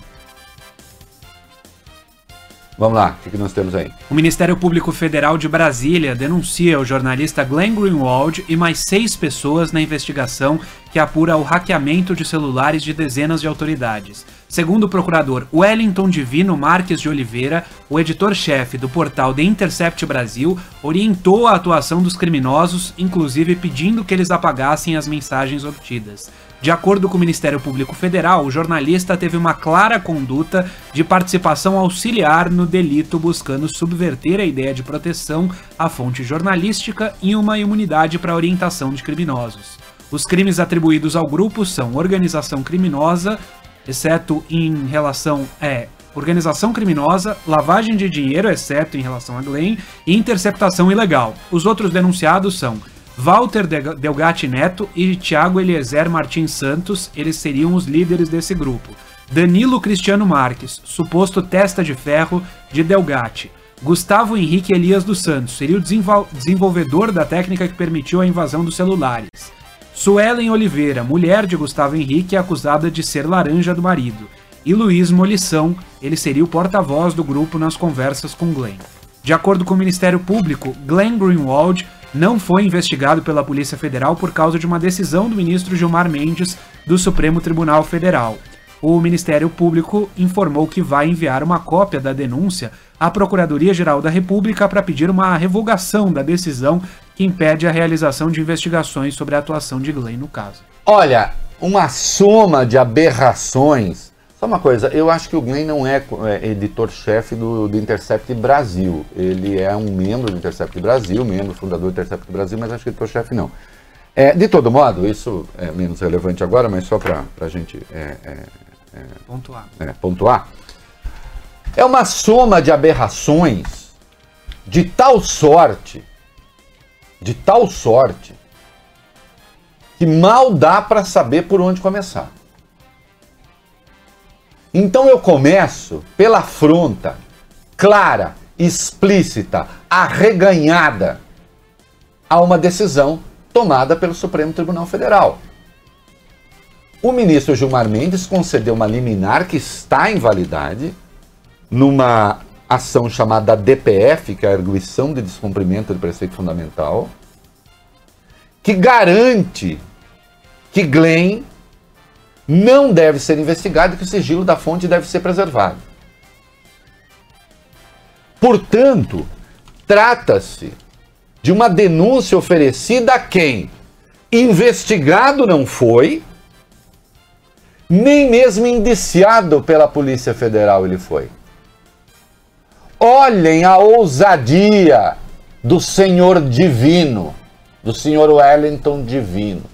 Vamos lá, o que nós temos aí? O Ministério Público Federal de Brasília denuncia o jornalista Glenn Greenwald e mais 6 pessoas na investigação que apura o hackeamento de celulares de dezenas de autoridades. Segundo o procurador Wellington Divino Marques de Oliveira, o editor-chefe do portal The Intercept Brasil orientou a atuação dos criminosos, inclusive pedindo que eles apagassem as mensagens obtidas. De acordo com o Ministério Público Federal, o jornalista teve uma clara conduta de participação auxiliar no delito, buscando subverter a ideia de proteção à fonte jornalística e uma imunidade para orientação de criminosos. Os crimes atribuídos ao grupo são organização criminosa, exceto em relação organização criminosa, lavagem de dinheiro, exceto em relação a Glenn, e interceptação ilegal. Os outros denunciados são Walter Delgatti Neto e Thiago Eliezer Martins Santos, eles seriam os líderes desse grupo. Danilo Cristiano Marques, suposto testa de ferro de Delgatti. Gustavo Henrique Elias dos Santos, seria o desenvolvedor da técnica que permitiu a invasão dos celulares. Suelen Oliveira, mulher de Gustavo Henrique, é acusada de ser laranja do marido. E Luiz Molição, ele seria o porta-voz do grupo nas conversas com Glenn. De acordo com o Ministério Público, Glenn Greenwald não foi investigado pela Polícia Federal por causa de uma decisão do ministro Gilmar Mendes do Supremo Tribunal Federal. O Ministério Público informou que vai enviar uma cópia da denúncia à Procuradoria-Geral da República para pedir uma revogação da decisão que impede a realização de investigações sobre a atuação de Glenn no caso. Olha, uma soma de aberrações. Só uma coisa, eu acho que o Glenn não é editor-chefe do Intercept Brasil. Ele é um membro do Intercept Brasil, membro fundador do Intercept Brasil, mas acho que editor-chefe não. De todo modo, isso é menos relevante agora, mas só para a gente pontuar. É uma soma de aberrações de tal sorte, que mal dá para saber por onde começar. Então eu começo pela afronta clara, explícita, arreganhada a uma decisão tomada pelo Supremo Tribunal Federal. O ministro Gilmar Mendes concedeu uma liminar que está em validade numa ação chamada DPF, que é a Arguição de Descumprimento do Preceito Fundamental, que garante que Glenn não deve ser investigado e que o sigilo da fonte deve ser preservado. Portanto, trata-se de uma denúncia oferecida a quem investigado não foi, nem mesmo indiciado pela Polícia Federal ele foi. Olhem a ousadia do senhor Divino, do senhor Wellington Divino.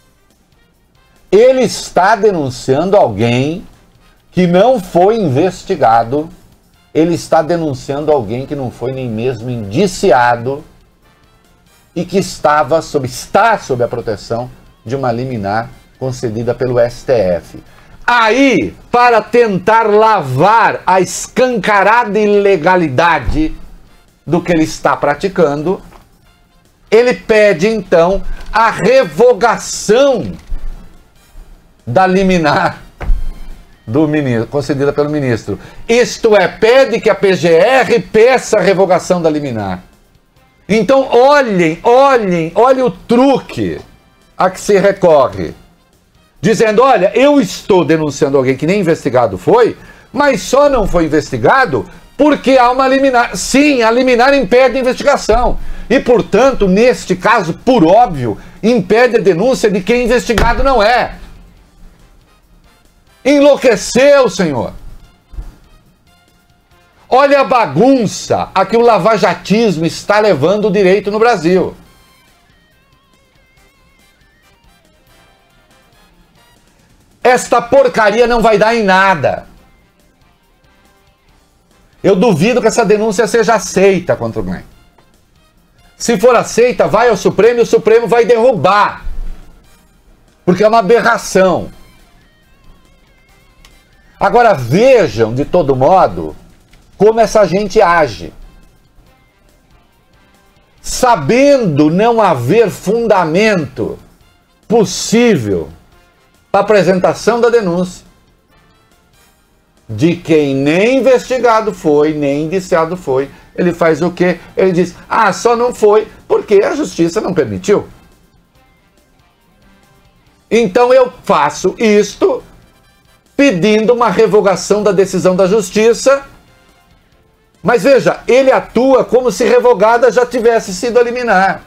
Ele está denunciando alguém que não foi investigado, ele está denunciando alguém que não foi nem mesmo indiciado e que está sob a proteção de uma liminar concedida pelo STF. Aí, para tentar lavar a escancarada ilegalidade do que ele está praticando, ele pede então a revogação da liminar do ministro, concedida pelo ministro. Isto é, pede que a PGR peça a revogação da liminar. Então olhem o truque a que se recorre. Dizendo, olha, eu estou denunciando alguém que nem investigado foi, mas só não foi investigado porque há uma liminar. Sim, a liminar impede a investigação. E, portanto, neste caso, por óbvio, impede a denúncia de quem investigado não é. Enlouqueceu, senhor. Olha a bagunça a que o lavajatismo está levando o direito no Brasil. Esta porcaria não vai dar em nada. Eu duvido que essa denúncia seja aceita contra o Glenn. Se for aceita, vai ao Supremo e o Supremo vai derrubar. Porque é uma aberração. Agora vejam, de todo modo, como essa gente age. Sabendo não haver fundamento possível para a apresentação da denúncia, de quem nem investigado foi, nem indiciado foi, ele faz o quê? Ele diz, só não foi porque a justiça não permitiu. Então eu faço isto pedindo uma revogação da decisão da justiça, mas veja, ele atua como se revogada já tivesse sido a liminar.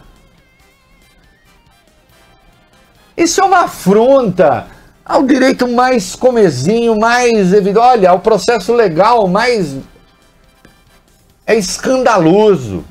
Isso é uma afronta ao direito mais comezinho, mais evidente. Olha, ao processo legal mais... é escandaloso.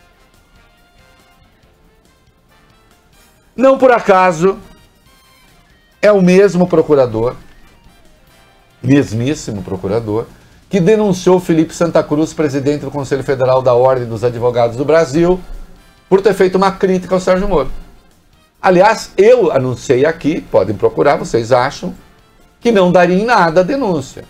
Não por acaso, é o mesmo procurador, mesmíssimo procurador, que denunciou Felipe Santa Cruz, presidente do Conselho Federal da Ordem dos Advogados do Brasil, por ter feito uma crítica ao Sérgio Moro. Aliás, eu anunciei aqui, podem procurar, vocês acham, que não daria em nada a denúncia.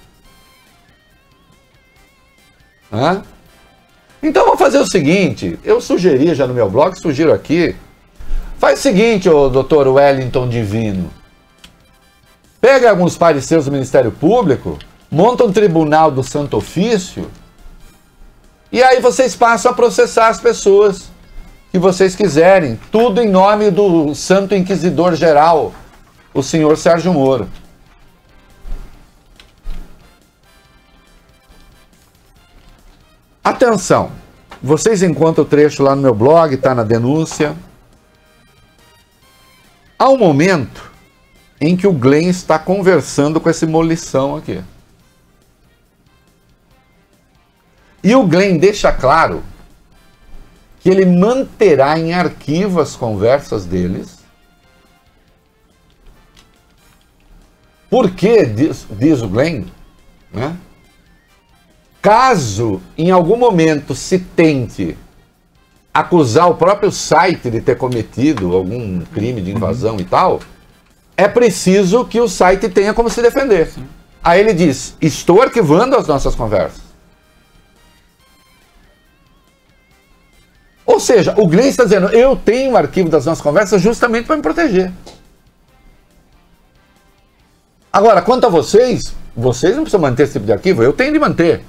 Então vamos fazer o seguinte, eu sugeri já no meu blog, sugiro aqui, faz o seguinte, ô doutor Wellington Divino, pega alguns pareceres do Ministério Público, monta um tribunal do Santo Ofício, e aí vocês passam a processar as pessoas que vocês quiserem, tudo em nome do Santo Inquisidor Geral, o senhor Sérgio Moro. Atenção, vocês encontram o trecho lá no meu blog, está na denúncia. Há um momento em que o Glenn está conversando com esse molição aqui. E o Glenn deixa claro que ele manterá em arquivo as conversas deles, porque, diz o Glenn, né, caso em algum momento se tente acusar o próprio site de ter cometido algum crime de invasão e tal, é preciso que o site tenha como se defender. Sim. Aí ele diz, estou arquivando as nossas conversas. Ou seja, o Glenn está dizendo, eu tenho o arquivo das nossas conversas justamente para me proteger. Agora, quanto a vocês não precisam manter esse tipo de arquivo, eu tenho de manter.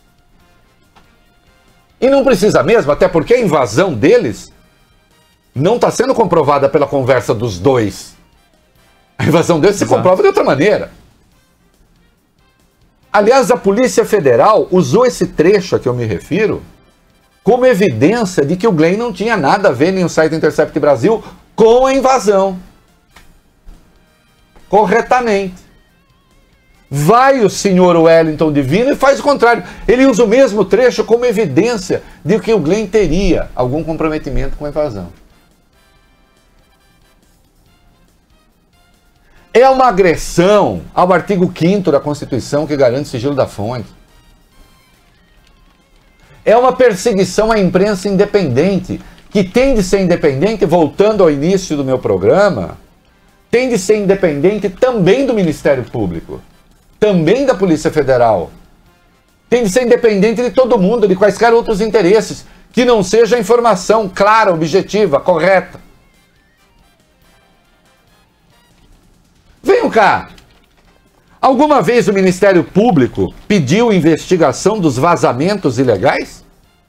E não precisa mesmo, até porque a invasão deles não está sendo comprovada pela conversa dos dois. A invasão deles se comprova de outra maneira. Aliás, a Polícia Federal usou esse trecho a que eu me refiro como evidência de que o Glenn não tinha nada a ver, nem o site Intercept Brasil, com a invasão. Corretamente. Vai o senhor Wellington Divino e faz o contrário. Ele usa o mesmo trecho como evidência de que o Glenn teria algum comprometimento com a invasão. É uma agressão ao artigo 5º da Constituição que garante o sigilo da fonte. É uma perseguição à imprensa independente, que tem de ser independente, voltando ao início do meu programa, tem de ser independente também do Ministério Público, também da Polícia Federal. Tem de ser independente de todo mundo, de quaisquer outros interesses que não seja a informação clara, objetiva, correta. Venham cá. Alguma vez o Ministério Público pediu investigação dos vazamentos ilegais?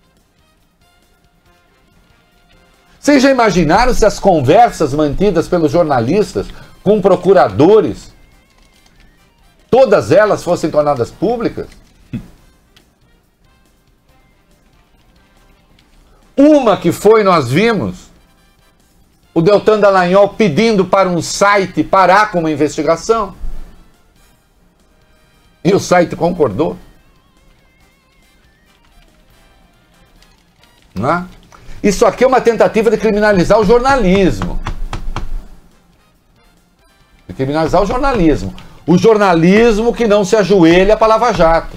Vocês já imaginaram se as conversas mantidas pelos jornalistas com procuradores, todas elas fossem tornadas públicas? Uma que foi, nós vimos, o Deltan Dallagnol pedindo para um site parar com uma investigação. E o site concordou. Não é? Isso aqui é uma tentativa de criminalizar o jornalismo. De criminalizar o jornalismo. O jornalismo que não se ajoelha para Lava Jato.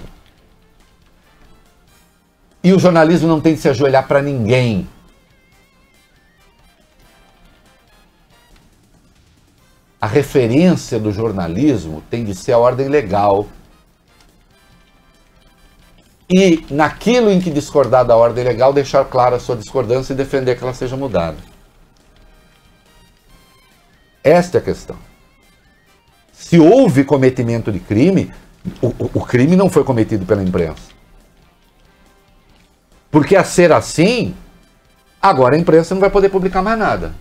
E o jornalismo não tem que se ajoelhar para ninguém. A referência do jornalismo tem de ser a ordem legal. E, naquilo em que discordar da ordem legal, deixar clara a sua discordância e defender que ela seja mudada. Esta é a questão. Se houve cometimento de crime, o crime não foi cometido pela imprensa. Porque, a ser assim, agora a imprensa não vai poder publicar mais nada.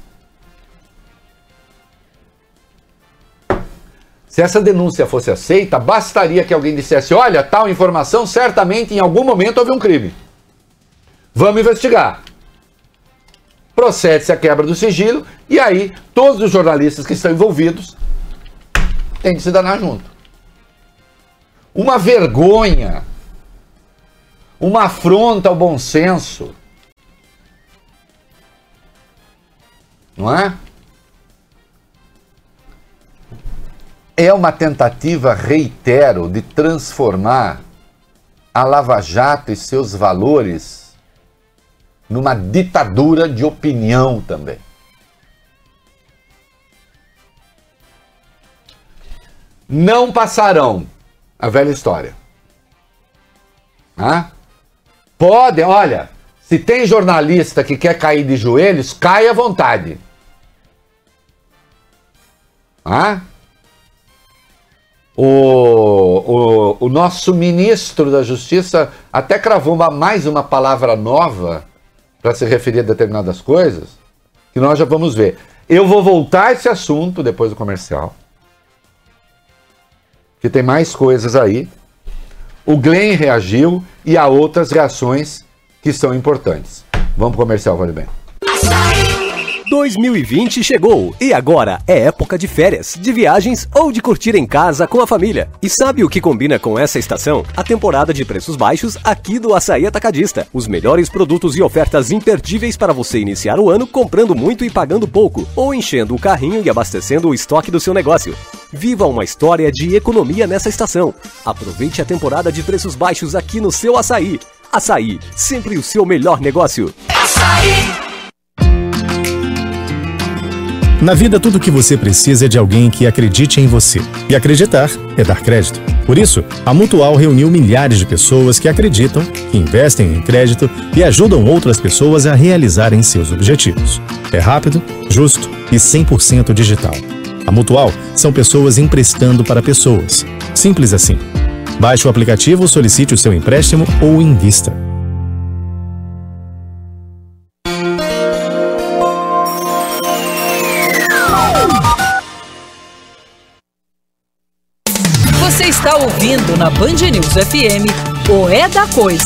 Se essa denúncia fosse aceita, bastaria que alguém dissesse, olha, tal informação, certamente em algum momento houve um crime. Vamos investigar. Procede-se a quebra do sigilo, e aí todos os jornalistas que estão envolvidos têm que se danar junto. Uma vergonha, uma afronta ao bom senso. Não é? É uma tentativa, reitero, de transformar a Lava Jato e seus valores numa ditadura de opinião também. Não passarão, a velha história. Podem, olha, se tem jornalista que quer cair de joelhos, cai à vontade. O nosso ministro da Justiça até cravou mais uma palavra nova para se referir a determinadas coisas, que nós já vamos ver. Eu vou voltar a esse assunto depois do comercial, que tem mais coisas aí. O Glenn reagiu e há outras reações que são importantes. Vamos pro comercial, vale bem. 2020 chegou e agora é época de férias, de viagens ou de curtir em casa com a família. E sabe o que combina com essa estação? A temporada de preços baixos aqui do Açaí Atacadista. Os melhores produtos e ofertas imperdíveis para você iniciar o ano comprando muito e pagando pouco, ou enchendo o carrinho e abastecendo o estoque do seu negócio. Viva uma história de economia nessa estação. Aproveite a temporada de preços baixos aqui no seu Açaí. Açaí, sempre o seu melhor negócio. Açaí! Na vida, tudo o que você precisa é de alguém que acredite em você. E acreditar é dar crédito. Por isso, a Mutual reuniu milhares de pessoas que acreditam, que investem em crédito e ajudam outras pessoas a realizarem seus objetivos. É rápido, justo e 100% digital. A Mutual são pessoas emprestando para pessoas. Simples assim. Baixe o aplicativo, solicite o seu empréstimo ou invista. Você está ouvindo na Band News FM o É da Coisa.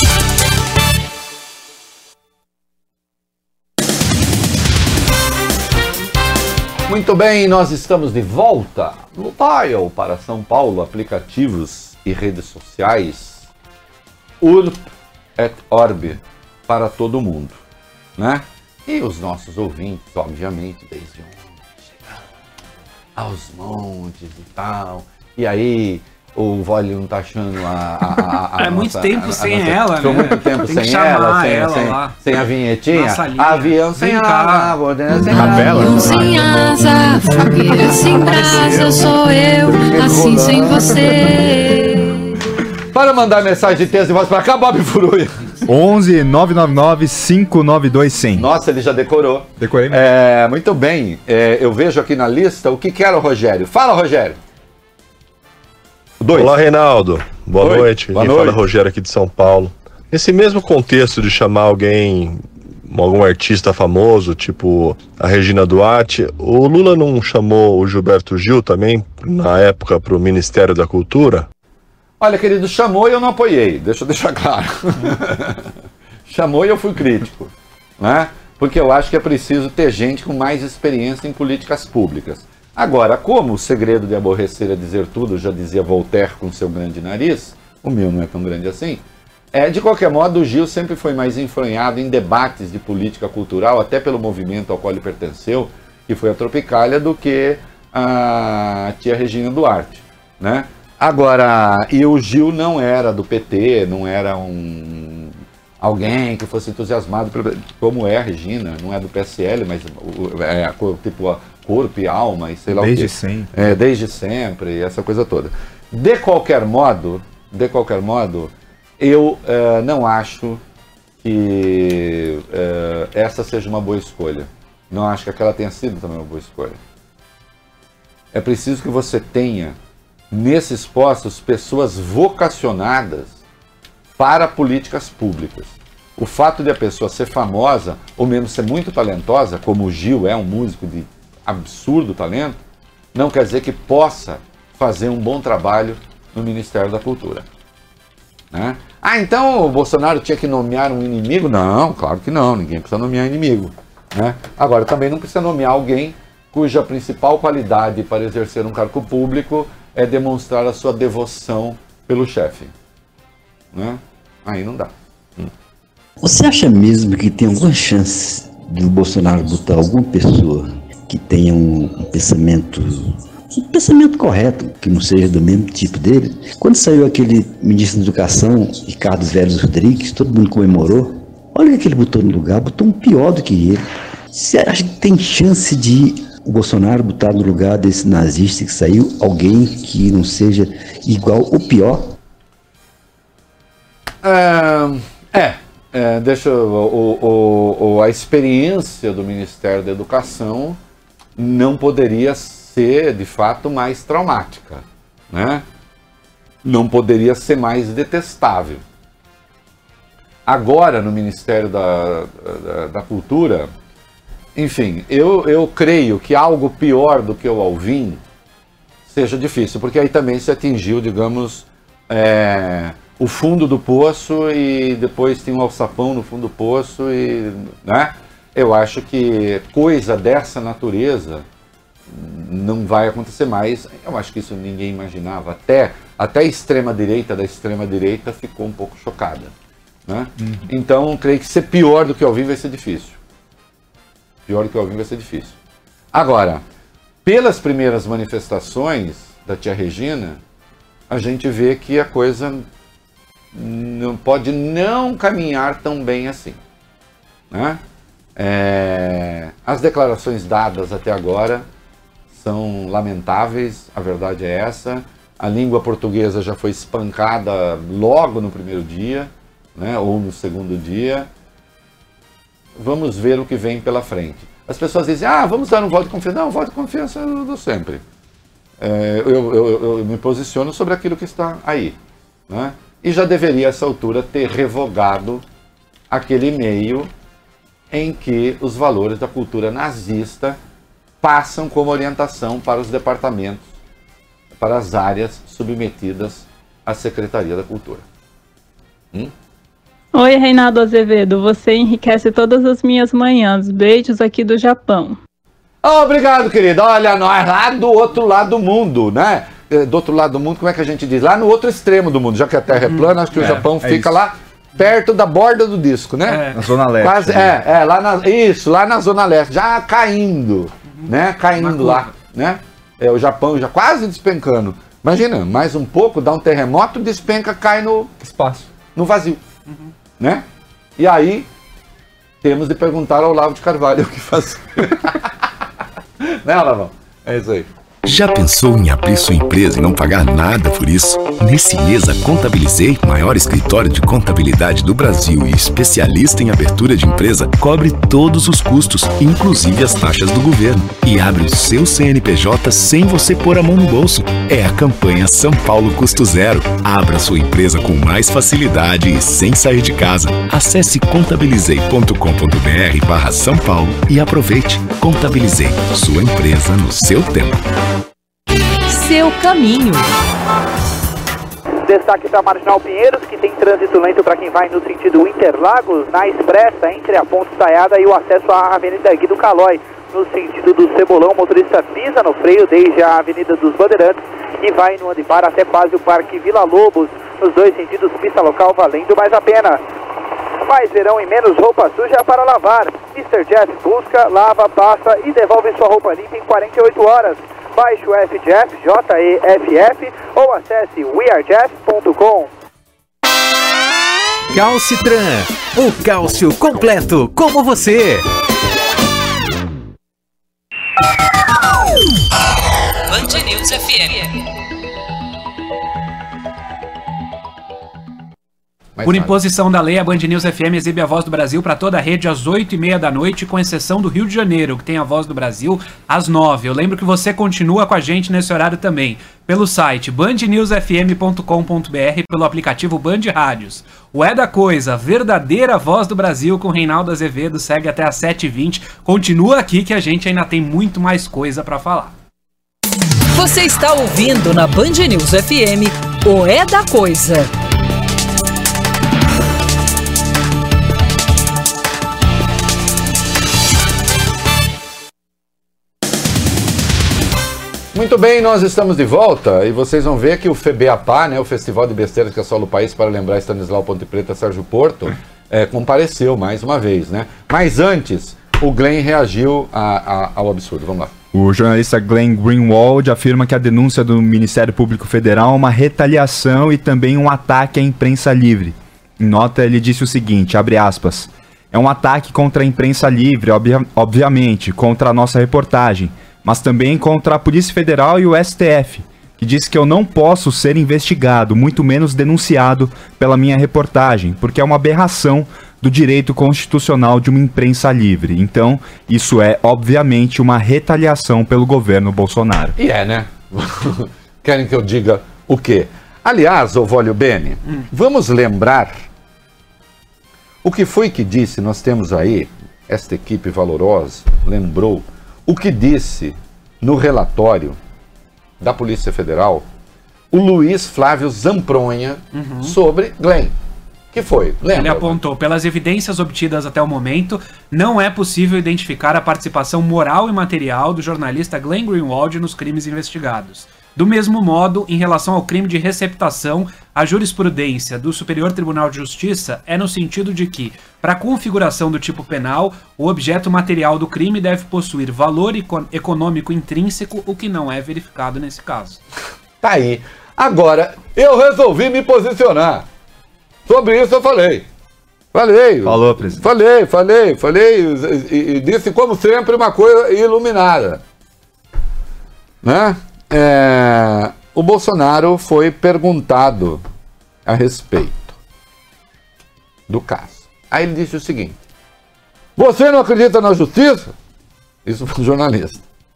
Muito bem, nós estamos de volta no Dial para São Paulo, aplicativos e redes sociais, Urb et Orb para todo mundo, né? E os nossos ouvintes, obviamente, desde onde chegaram aos montes e tal. E aí, o Vole não tá achando a muito tempo sem ela, né? Foi muito tempo sem ela, sem a vinhetinha. Avião sem asa, avião sem asa, fogueira sem brasa, sou eu, assim sem você. Para mandar mensagem de texto e voz para cá, Bob Furui. 11 999 592 100. Nossa, ele já decorou. Decorei mesmo. Muito bem. Eu vejo aqui na lista o que era o Rogério. Fala, Rogério. 2. Olá, Reinaldo. Boa noite. Boa Quem noite. fala é Rogério aqui de São Paulo. Nesse mesmo contexto de chamar algum artista famoso, tipo a Regina Duarte, o Lula não chamou o Gilberto Gil também, na época, para o Ministério da Cultura? Olha, querido, chamou e eu não apoiei. Deixa eu deixar claro. Chamou e eu fui crítico. Né? Porque eu acho que é preciso ter gente com mais experiência em políticas públicas. Agora, como o segredo de aborrecer é dizer tudo, já dizia Voltaire com seu grande nariz, o meu não é tão grande assim, de qualquer modo, o Gil sempre foi mais enfronhado em debates de política cultural, até pelo movimento ao qual ele pertenceu, que foi a Tropicália, do que a tia Regina Duarte. Né? Agora, e o Gil não era do PT, não era alguém que fosse entusiasmado, como é a Regina, não é do PSL, mas tipo corpo e alma e sei lá o quê. Desde sempre. Desde sempre, essa coisa toda. De qualquer modo, eu não acho que essa seja uma boa escolha. Não acho que aquela tenha sido também uma boa escolha. É preciso que você tenha, nesses postos, pessoas vocacionadas para políticas públicas. O fato de a pessoa ser famosa, ou mesmo ser muito talentosa, como o Gil é um músico de absurdo talento, não quer dizer que possa fazer um bom trabalho no Ministério da Cultura. Né? Então o Bolsonaro tinha que nomear um inimigo? Não, claro que não, ninguém precisa nomear inimigo. Né? Agora, também não precisa nomear alguém cuja principal qualidade para exercer um cargo público é demonstrar a sua devoção pelo chefe. Né? Aí não dá. Você acha mesmo que tem alguma chance do Bolsonaro botar alguma pessoa que tenha um pensamento correto, que não seja do mesmo tipo dele? Quando saiu aquele ministro da Educação, Ricardo Vélez Rodrigues, todo mundo comemorou. Olha o que ele botou no lugar, botou um pior do que ele. Você acha que tem chance de o Bolsonaro botar no lugar desse nazista que saiu alguém que não seja igual ou pior? A experiência do Ministério da Educação não poderia ser, de fato, mais traumática, né? Não poderia ser mais detestável. Agora, no Ministério da Cultura, enfim, eu creio que algo pior do que o Alvim seja difícil, porque aí também se atingiu, digamos, o fundo do poço e depois tem um alçapão no fundo do poço, né? Eu acho que coisa dessa natureza não vai acontecer mais. Eu acho que isso ninguém imaginava. Até a extrema-direita da extrema-direita ficou um pouco chocada. Né? Então, creio que ser pior do que Alvim vai ser difícil. Pior do que Alvim vai ser difícil. Agora, pelas primeiras manifestações da tia Regina, a gente vê que a coisa não pode não caminhar tão bem assim. Né? As declarações dadas até agora são lamentáveis, a verdade é essa. A língua portuguesa já foi espancada logo no primeiro dia, né, ou no segundo dia. Vamos ver o que vem pela frente. As pessoas dizem, vamos dar um voto de confiança. Não, voto de confiança eu dou sempre. Eu me posiciono sobre aquilo que está aí. Né? E já deveria, a essa altura, ter revogado aquele e-mail em que os valores da cultura nazista passam como orientação para os departamentos, para as áreas submetidas à Secretaria da Cultura. Oi, Reinaldo Azevedo, você enriquece todas as minhas manhãs. Beijos aqui do Japão. Obrigado, querido. Olha, nós lá do outro lado do mundo, né? Do outro lado do mundo, como é que a gente diz? Lá no outro extremo do mundo, já que a Terra é plana, acho que o Japão fica isso. Lá perto da borda do disco, né? Na Zona Leste. Quase, lá na Zona Leste, já caindo, né? Caindo lá, né? O Japão já quase despencando. Imagina, mais um pouco, dá um terremoto, despenca, cai no espaço, no vazio, né? E aí, temos de perguntar ao Olavo de Carvalho o que fazer. Né, Olavão? É isso aí. Já pensou em abrir sua empresa e não pagar nada por isso? Nesse mês, a Contabilizei, maior escritório de contabilidade do Brasil e especialista em abertura de empresa, cobre todos os custos, inclusive as taxas do governo, e abre o seu CNPJ sem você pôr a mão no bolso. É a campanha São Paulo Custo Zero. Abra sua empresa com mais facilidade e sem sair de casa. Acesse contabilizei.com.br/São Paulo e aproveite. Contabilizei, sua empresa no seu tempo. Seu caminho. Destaque para Marginal Pinheiros, que tem trânsito lento para quem vai no sentido Interlagos, na Expressa, entre a Ponte Estaiada e o acesso à Avenida Guido Calói. No sentido do Cebolão, o motorista pisa no freio desde a Avenida dos Bandeirantes e vai no Andipar até quase o Parque Vila Lobos. Nos dois sentidos, pista local valendo mais a pena. Mais verão e menos roupa suja para lavar. Mr. Jeff busca, lava, passa e devolve sua roupa limpa em 48 horas. Baixe o FJEF, J-E-F-F, ou acesse wearejeff.com. Calcitran, o cálcio completo como você. Band News FM. Por imposição da lei, a Band News FM exibe a Voz do Brasil para toda a rede às 8h30 da noite, com exceção do Rio de Janeiro, que tem a Voz do Brasil às 9h. Eu lembro que você continua com a gente nesse horário também, pelo site bandnewsfm.com.br, pelo aplicativo Band Rádios. O É da Coisa, verdadeira Voz do Brasil, com Reinaldo Azevedo, segue até às 7h20. Continua aqui que a gente ainda tem muito mais coisa para falar. Você está ouvindo na Band News FM o É da Coisa. Muito bem, nós estamos de volta e vocês vão ver que o FEBEAPA, né, o Festival de Besteiras que assola o país para lembrar Stanislau Ponte Preta, Sérgio Porto, compareceu mais uma vez, né? Mas antes, o Glenn reagiu ao absurdo. Vamos lá. O jornalista Glenn Greenwald afirma que a denúncia do Ministério Público Federal é uma retaliação e também um ataque à imprensa livre. Em nota, ele disse o seguinte, abre aspas, é um ataque contra a imprensa livre, obviamente, contra a nossa reportagem, mas também contra a Polícia Federal e o STF, que diz que eu não posso ser investigado, muito menos denunciado pela minha reportagem, porque é uma aberração do direito constitucional de uma imprensa livre. Então, isso é, obviamente, uma retaliação pelo governo Bolsonaro. E é, né? Querem que eu diga o quê? Aliás, ô Vólio Bene, vamos lembrar o que foi que disse, nós temos aí, esta equipe valorosa, lembrou, o que disse no relatório da Polícia Federal o Luiz Flávio Zampronha sobre Glenn. Que foi? Lembra? Ele apontou, pelas evidências obtidas até o momento, não é possível identificar a participação moral e material do jornalista Glenn Greenwald nos crimes investigados. Do mesmo modo, em relação ao crime de receptação, a jurisprudência do Superior Tribunal de Justiça é no sentido de que, para a configuração do tipo penal, o objeto material do crime deve possuir valor econômico intrínseco, o que não é verificado nesse caso. Tá aí. Agora, eu resolvi me posicionar. Sobre isso eu falei. Falou, presidente. Falei e disse, como sempre, uma coisa iluminada. Né? O Bolsonaro foi perguntado a respeito do caso. Aí ele disse o seguinte, você não acredita na justiça? Isso foi um jornalista.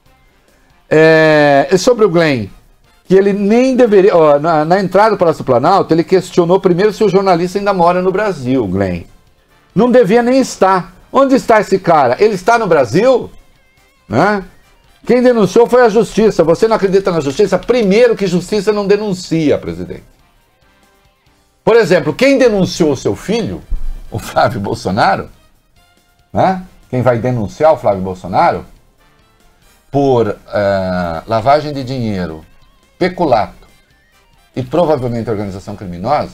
Sobre o Glenn, que ele nem deveria... na entrada do Palácio Planalto, ele questionou primeiro se o jornalista ainda mora no Brasil, Glenn. Não devia nem estar. Onde está esse cara? Ele está no Brasil? Né? Quem denunciou foi a justiça. Você não acredita na justiça? Primeiro que justiça não denuncia, presidente. Por exemplo, quem denunciou o seu filho, o Flávio Bolsonaro, né? Quem vai denunciar o Flávio Bolsonaro por lavagem de dinheiro, peculato e provavelmente organização criminosa,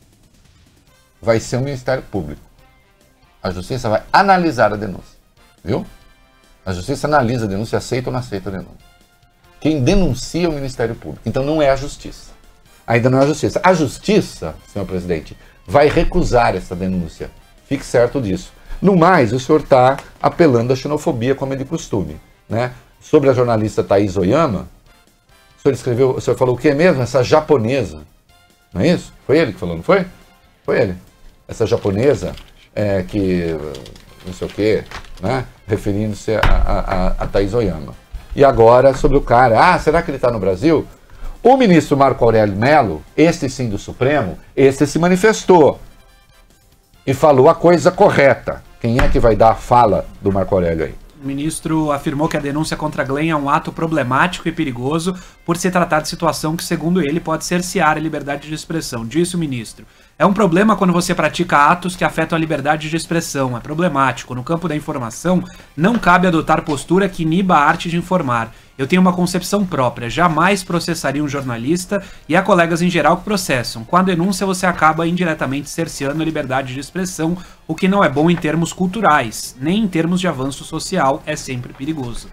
vai ser o Ministério Público. A justiça vai analisar a denúncia. Viu? A justiça analisa a denúncia, aceita ou não aceita a denúncia. Quem denuncia é o Ministério Público. Então não é a justiça. Ainda não é a justiça. A justiça, senhor presidente, vai recusar essa denúncia. Fique certo disso. No mais, o senhor está apelando à xenofobia, como é de costume. Né? Sobre a jornalista Thaís Oyama, senhor escreveu, o senhor falou o que mesmo? Essa japonesa. Não é isso? Foi ele que falou, não foi? Foi ele. Essa japonesa que não sei o quê, né? Referindo-se a Thaís Oyama. E agora sobre o cara, será que ele está no Brasil? O ministro Marco Aurélio Mello, este sim do Supremo, este se manifestou e falou a coisa correta. Quem é que vai dar a fala do Marco Aurélio aí? O ministro afirmou que a denúncia contra Glenn é um ato problemático e perigoso por se tratar de situação que, segundo ele, pode cercear a liberdade de expressão. Disse o ministro. É um problema quando você pratica atos que afetam a liberdade de expressão. É problemático. No campo da informação, não cabe adotar postura que iniba a arte de informar. Eu tenho uma concepção própria. Jamais processaria um jornalista e há colegas em geral que processam. Com a denúncia, você acaba indiretamente cerceando a liberdade de expressão, o que não é bom em termos culturais, nem em termos de avanço social. É sempre perigoso.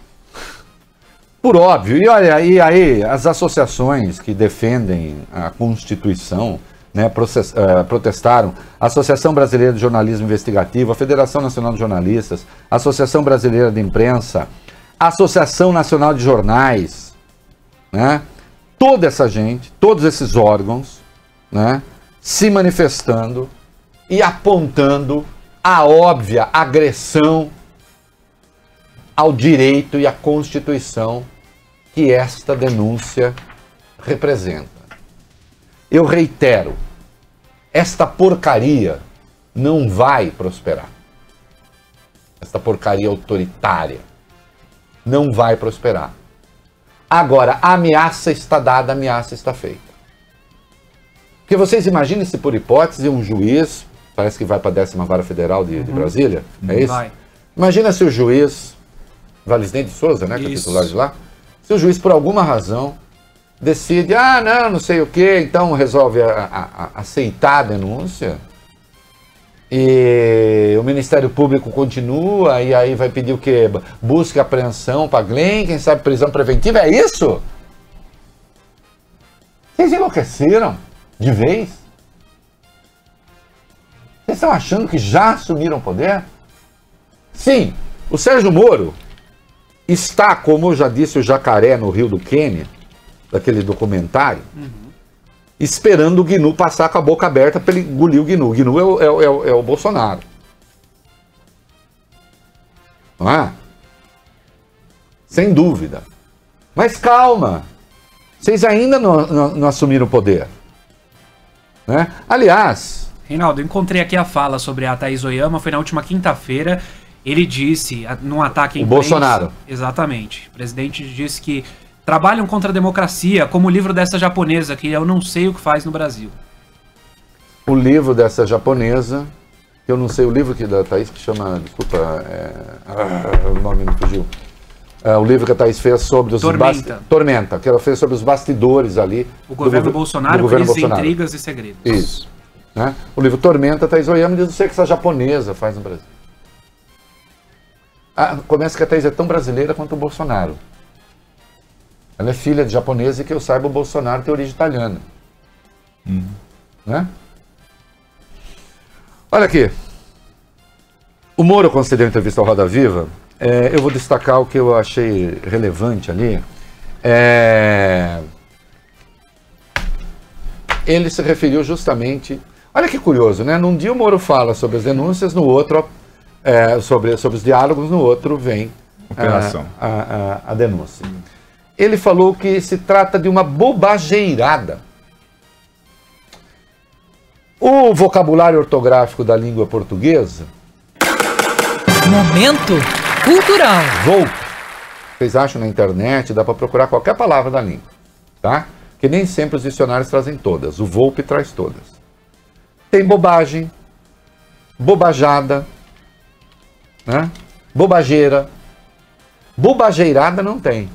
Por óbvio. E olha, e aí as associações que defendem a Constituição, né, protestaram, a Associação Brasileira de Jornalismo Investigativo, a Federação Nacional de Jornalistas, a Associação Brasileira de Imprensa, a Associação Nacional de Jornais, né, toda essa gente, todos esses órgãos, né, se manifestando e apontando a óbvia agressão ao direito e à Constituição que esta denúncia representa. Eu reitero, esta porcaria não vai prosperar. Esta porcaria autoritária não vai prosperar. Agora, a ameaça está dada, a ameaça está feita. Porque vocês imaginem se por hipótese um juiz, parece que vai para a 10ª Vara Federal de Brasília, é isso? Vai. Imagina se o juiz, Valisney de Souza, né, que é o titular de lá, se o juiz por alguma razão decide, não sei o que, então resolve aceitar a denúncia e o Ministério Público continua e aí vai pedir o quê? Busca e apreensão para Glenn, quem sabe prisão preventiva, é isso? Vocês enlouqueceram de vez? Vocês estão achando que já assumiram o poder? Sim, o Sérgio Moro está, como eu já disse, o jacaré no Rio do Quênia, daquele documentário, esperando o GNU passar com a boca aberta para ele engolir o GNU. O GNU é o Bolsonaro. Não é? Sem dúvida. Mas calma, vocês ainda não assumiram o poder. Né? Aliás... Reinaldo, encontrei aqui a fala sobre a Thaís Oyama, foi na última quinta-feira. Ele disse, num ataque em Bolsonaro. Exatamente. O presidente disse que trabalham contra a democracia, como o livro dessa japonesa, que eu não sei o que faz no Brasil. O livro dessa japonesa, que eu não sei, o livro que da Thaís, que chama, desculpa, o nome me fugiu. O livro que a Thaís fez sobre os... Tormenta, que ela fez sobre os bastidores ali. O governo Bolsonaro, crise, intrigas e segredos. Isso. Né? O livro Tormenta, Thaís Oyama diz, não sei o que essa japonesa faz no Brasil. Começa que a Thaís é tão brasileira quanto o Bolsonaro. Ela é filha de japonesa e que eu saiba o Bolsonaro tem origem italiana. Né? Olha aqui. O Moro concedeu entrevista ao Roda Viva. Eu vou destacar o que eu achei relevante ali. Ele se referiu justamente... Olha que curioso, né? Num dia o Moro fala sobre as denúncias, no outro... sobre os diálogos, no outro vem a denúncia. Ele falou que se trata de uma bobageirada. O vocabulário ortográfico da língua portuguesa... Momento cultural. Volpe. Vocês acham na internet, dá para procurar qualquer palavra da língua, tá? Que nem sempre os dicionários trazem todas. O Volpe traz todas. Tem bobagem, bobajada, né? Bobageira. Bobageirada não tem.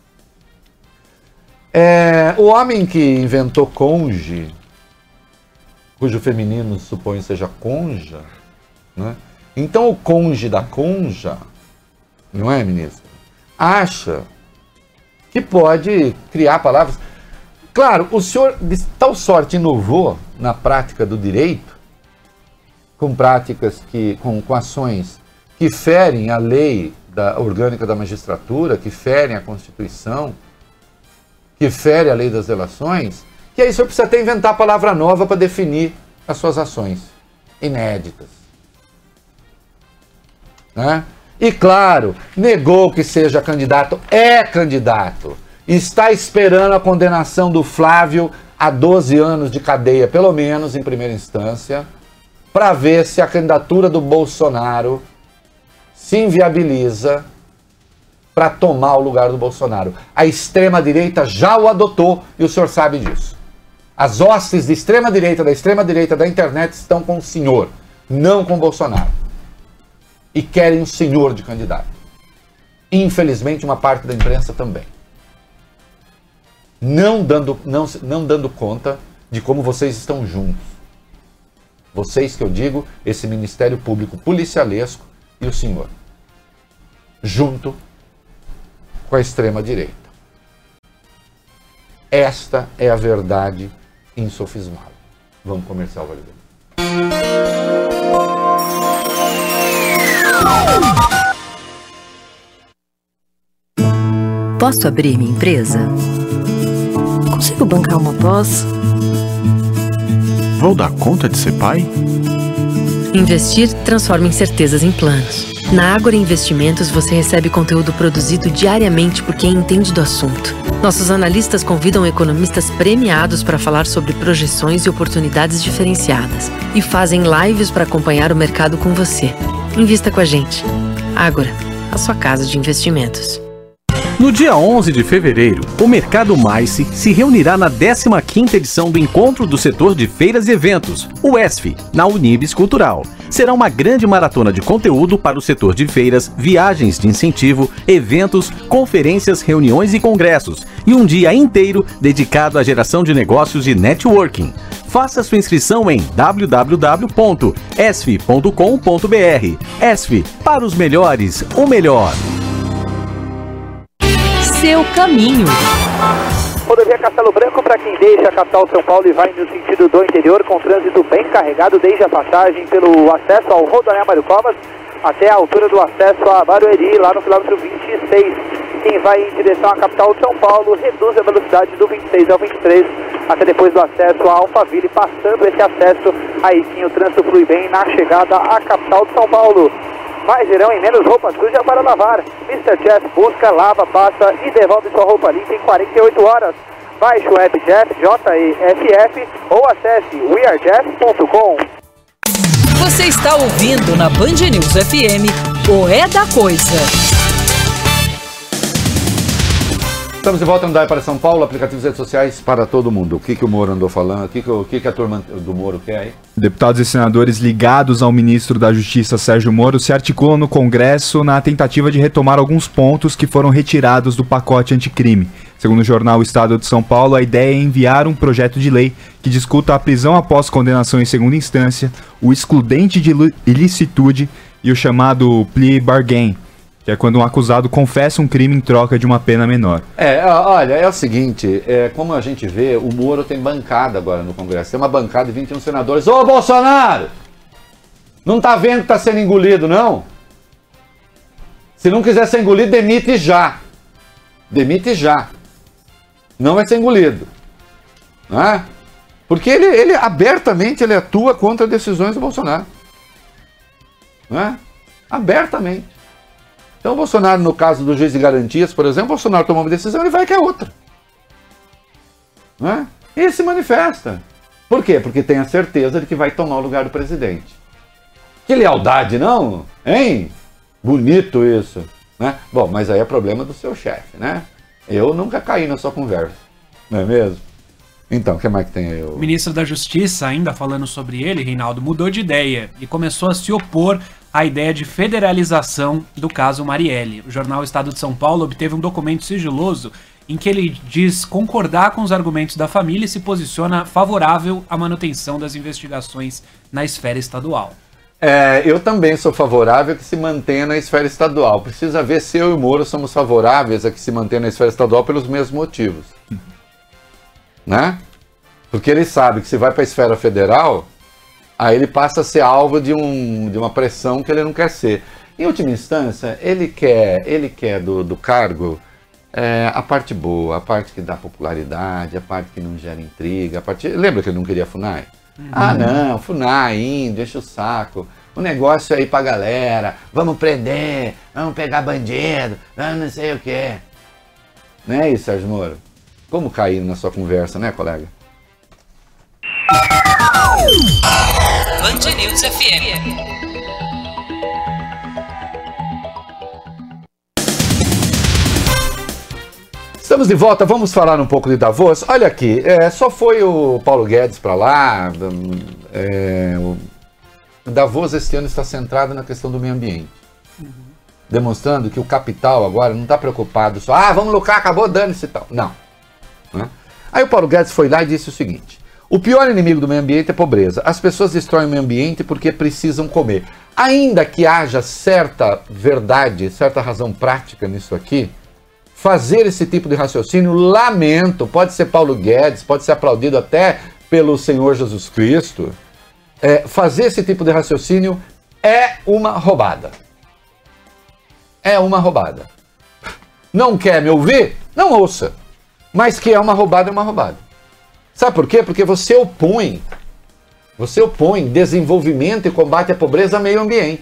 O homem que inventou conge, cujo feminino supõe seja conja, né? Então o conge da conja, não é, ministro? Acha que pode criar palavras. Claro, o senhor de tal sorte inovou na prática do direito, com práticas com ações que ferem a lei orgânica da magistratura, que ferem a Constituição, que fere a lei das relações, que aí o senhor precisa até inventar palavra nova para definir as suas ações inéditas. Né? E claro, negou que seja candidato, é candidato. Está esperando a condenação do Flávio a 12 anos de cadeia, pelo menos em primeira instância, para ver se a candidatura do Bolsonaro se inviabiliza para tomar o lugar do Bolsonaro. A extrema-direita já o adotou e o senhor sabe disso. As hostes de extrema-direita da internet estão com o senhor, não com o Bolsonaro. E querem um senhor de candidato. Infelizmente, uma parte da imprensa também. Não dando conta de como vocês estão juntos. Vocês que eu digo, esse Ministério Público policialesco e o senhor. Junto com a extrema-direita. Esta é a verdade insofismável. Vamos começar o Validão. Posso abrir minha empresa? Consigo bancar uma pós? Vou dar conta de ser pai? Investir transforma incertezas em planos. Na Ágora Investimentos você recebe conteúdo produzido diariamente por quem entende do assunto. Nossos analistas convidam economistas premiados para falar sobre projeções e oportunidades diferenciadas. E fazem lives para acompanhar o mercado com você. Invista com a gente. Ágora, a sua casa de investimentos. No dia 11 de fevereiro, o Mercado Maice se reunirá na 15ª edição do Encontro do Setor de Feiras e Eventos, o ESF, na Unibis Cultural. Será uma grande maratona de conteúdo para o setor de feiras, viagens de incentivo, eventos, conferências, reuniões e congressos, e um dia inteiro dedicado à geração de negócios e networking. Faça sua inscrição em www.esf.com.br. ESF, para os melhores, o melhor. Seu caminho. Rodovia Castelo Branco para quem deixa a capital São Paulo e vai no sentido do interior, com trânsito bem carregado desde a passagem pelo acesso ao Rodoanel Mário Covas até a altura do acesso a Barueri, lá no quilômetro 26. Quem vai em direção à capital de São Paulo reduz a velocidade do 26 ao 23 até depois do acesso a Alphaville. Passando esse acesso, aí sim o trânsito flui bem na chegada à capital de São Paulo. Mais verão e menos roupa suja para lavar. Mr. Jeff busca, lava, passa e devolve sua roupa limpa em 48 horas. Baixe o app Jeff, J-E-F-F, ou acesse wearejeff.com. Você está ouvindo na Band News FM o É da Coisa. Estamos de volta no Dai para São Paulo, aplicativos e redes sociais para todo mundo. O que o Moro andou falando? O que a turma do Moro quer aí? Deputados e senadores ligados ao ministro da Justiça, Sérgio Moro, se articulam no Congresso na tentativa de retomar alguns pontos que foram retirados do pacote anticrime. Segundo o jornal Estado de São Paulo, a ideia é enviar um projeto de lei que discuta a prisão após condenação em segunda instância, o excludente de ilicitude e o chamado plea bargain, que é quando um acusado confessa um crime em troca de uma pena menor. Olha, é o seguinte, como a gente vê, o Moro tem bancada agora no Congresso. Tem uma bancada de 21 senadores. Ô, Bolsonaro! Não tá vendo que tá sendo engolido, não? Se não quiser ser engolido, demite já. Demite já. Não vai ser engolido. Né? Porque ele abertamente ele atua contra decisões do Bolsonaro. Né? Abertamente. Então o Bolsonaro, no caso do juiz de garantias, por exemplo, o Bolsonaro toma uma decisão e vai que é outra. Né? E ele se manifesta. Por quê? Porque tem a certeza de que vai tomar o lugar do presidente. Que lealdade, não? Hein? Bonito isso. Né? Bom, mas aí é problema do seu chefe, né? Eu nunca caí na sua conversa. Não é mesmo? Então, o que mais que tem aí? O ministro da Justiça, ainda falando sobre ele, Reinaldo, mudou de ideia e começou a se opor à ideia de federalização do caso Marielle. O jornal Estado de São Paulo obteve um documento sigiloso em que ele diz concordar com os argumentos da família e se posiciona favorável à manutenção das investigações na esfera estadual. Eu também sou favorável a que se mantenha na esfera estadual. Precisa ver se eu e o Moro somos favoráveis a que se mantenha na esfera estadual pelos mesmos motivos. Né? Porque ele sabe que se vai para a esfera federal, aí ele passa a ser alvo de uma pressão que ele não quer ser. Em última instância, ele quer do cargo a parte boa, a parte que dá popularidade, a parte que não gera intriga, a parte... Lembra que ele não queria FUNAI? Ah, não, FUNAI, índio, enche o saco. O negócio é ir pra galera, vamos prender, vamos pegar bandido, vamos não sei o quê. Não é isso, Sérgio Moro? Como cair na sua conversa, né, colega? Band News FM. Estamos de volta, vamos falar um pouco de Davos. Olha aqui, só foi o Paulo Guedes para lá. Davos este ano está centrado na questão do meio ambiente. Demonstrando que o capital agora não está preocupado só, vamos lucrar, acabou, dane-se e tal. Não. Aí o Paulo Guedes foi lá e disse o seguinte: o pior inimigo do meio ambiente é pobreza. As pessoas destroem o meio ambiente porque precisam comer. Ainda que haja certa verdade, certa razão prática nisso aqui, fazer esse tipo de raciocínio, lamento, pode ser Paulo Guedes, pode ser aplaudido até pelo Senhor Jesus Cristo, fazer esse tipo de raciocínio é uma roubada. É uma roubada. Não quer me ouvir? Não ouça. Mas que é uma roubada, é uma roubada. Sabe por quê? Porque você opõe desenvolvimento e combate à pobreza ao meio ambiente.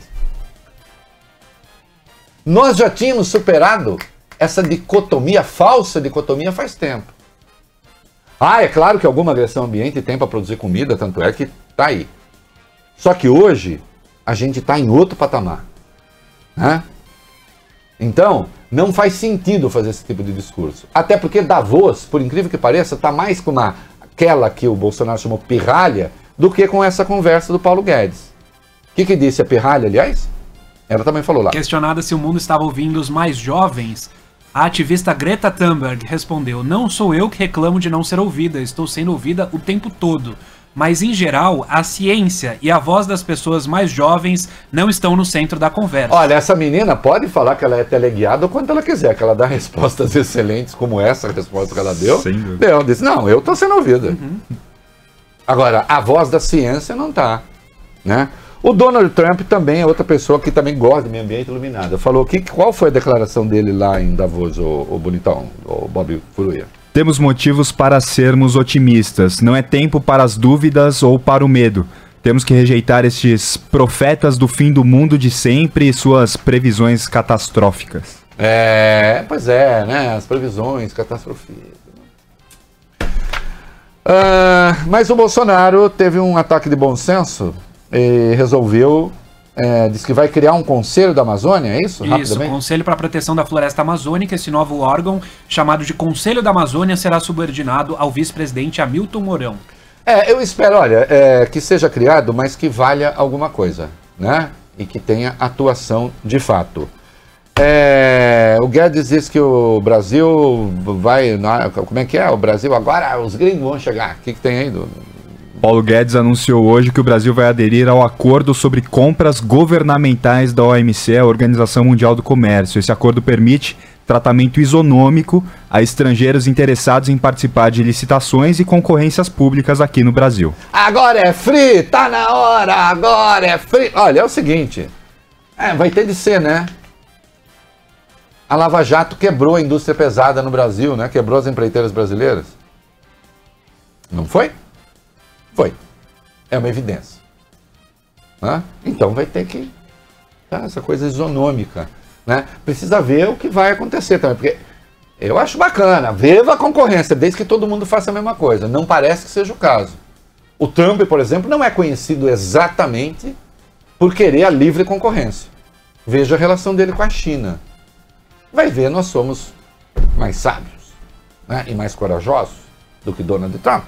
Nós já tínhamos superado essa dicotomia, falsa dicotomia, faz tempo. É claro que alguma agressão ao ambiente tem para produzir comida, tanto é que tá aí. Só que hoje a gente está em outro patamar. Né? Então, não faz sentido fazer esse tipo de discurso. Até porque Davos, por incrível que pareça, está mais com aquela que o Bolsonaro chamou pirralha, do que com essa conversa do Paulo Guedes. O que disse a pirralha, aliás? Ela também falou lá. Questionada se o mundo estava ouvindo os mais jovens, a ativista Greta Thunberg respondeu: não sou eu que reclamo de não ser ouvida, estou sendo ouvida o tempo todo. Mas, em geral, a ciência e a voz das pessoas mais jovens não estão no centro da conversa. Olha, essa menina pode falar que ela é teleguiada o quanto ela quiser, que ela dá respostas excelentes como essa resposta que ela deu. Ela disse, não, eu estou sendo ouvida. Agora, a voz da ciência não está, né? O Donald Trump também é outra pessoa que também gosta do meio ambiente iluminado. Falou qual foi a declaração dele lá em Davos, o bonitão, o Bob Furuia? Temos motivos para sermos otimistas. Não é tempo para as dúvidas ou para o medo. Temos que rejeitar estes profetas do fim do mundo de sempre e suas previsões catastróficas. Pois é, né? As previsões catastróficas. Mas o Bolsonaro teve um ataque de bom senso e resolveu, diz que vai criar um Conselho da Amazônia, é isso? Isso, Conselho para a Proteção da Floresta Amazônica. Esse novo órgão, chamado de Conselho da Amazônia, será subordinado ao vice-presidente Hamilton Mourão. Eu espero, olha, que seja criado, mas que valha alguma coisa, né? E que tenha atuação de fato. O Guedes diz que o Brasil vai... Como é que é? O Brasil agora, os gringos vão chegar. O que tem aí, Paulo Guedes anunciou hoje que o Brasil vai aderir ao acordo sobre compras governamentais da OMC, a Organização Mundial do Comércio. Esse acordo permite tratamento isonômico a estrangeiros interessados em participar de licitações e concorrências públicas aqui no Brasil. Agora é free, tá na hora, agora é free. Olha, é o seguinte, vai ter de ser, né? A Lava Jato quebrou a indústria pesada no Brasil, né? Quebrou as empreiteiras brasileiras. Não foi? Foi. É uma evidência. Então vai ter que... essa coisa isonômica, né? Precisa ver o que vai acontecer também, porque eu acho bacana, viva a concorrência, desde que todo mundo faça a mesma coisa. Não parece que seja o caso. O Trump, por exemplo, não é conhecido exatamente por querer a livre concorrência. Veja a relação dele com a China. Vai ver, nós somos mais sábios, né? E mais corajosos do que Donald Trump.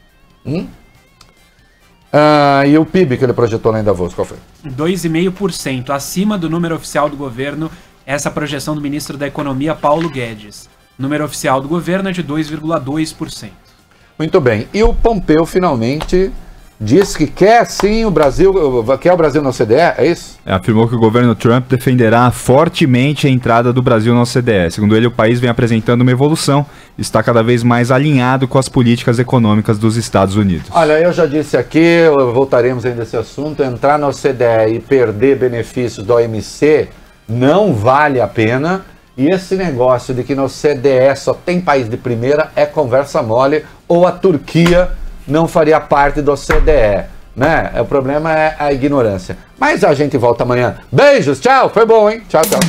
E o PIB que ele projetou lá em Davos, qual foi? 2,5%, acima do número oficial do governo, essa projeção do ministro da Economia, Paulo Guedes. O número oficial do governo é de 2,2%. Muito bem. E o Pompeu finalmente disse que quer sim o Brasil na OCDE, é isso? Afirmou que o governo Trump defenderá fortemente a entrada do Brasil na OCDE. Segundo ele, o país vem apresentando uma evolução, está cada vez mais alinhado com as políticas econômicas dos Estados Unidos. Olha, eu já disse aqui, voltaremos ainda a esse assunto, entrar na OCDE e perder benefícios da OMC não vale a pena. E esse negócio de que no CDE só tem país de primeira é conversa mole, ou a Turquia não faria parte do CDE, né? O problema é a ignorância. Mas a gente volta amanhã. Beijos, tchau, foi bom, hein? Tchau, tchau.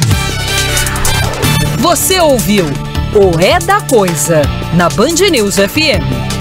Você ouviu o É da Coisa, na Band News FM.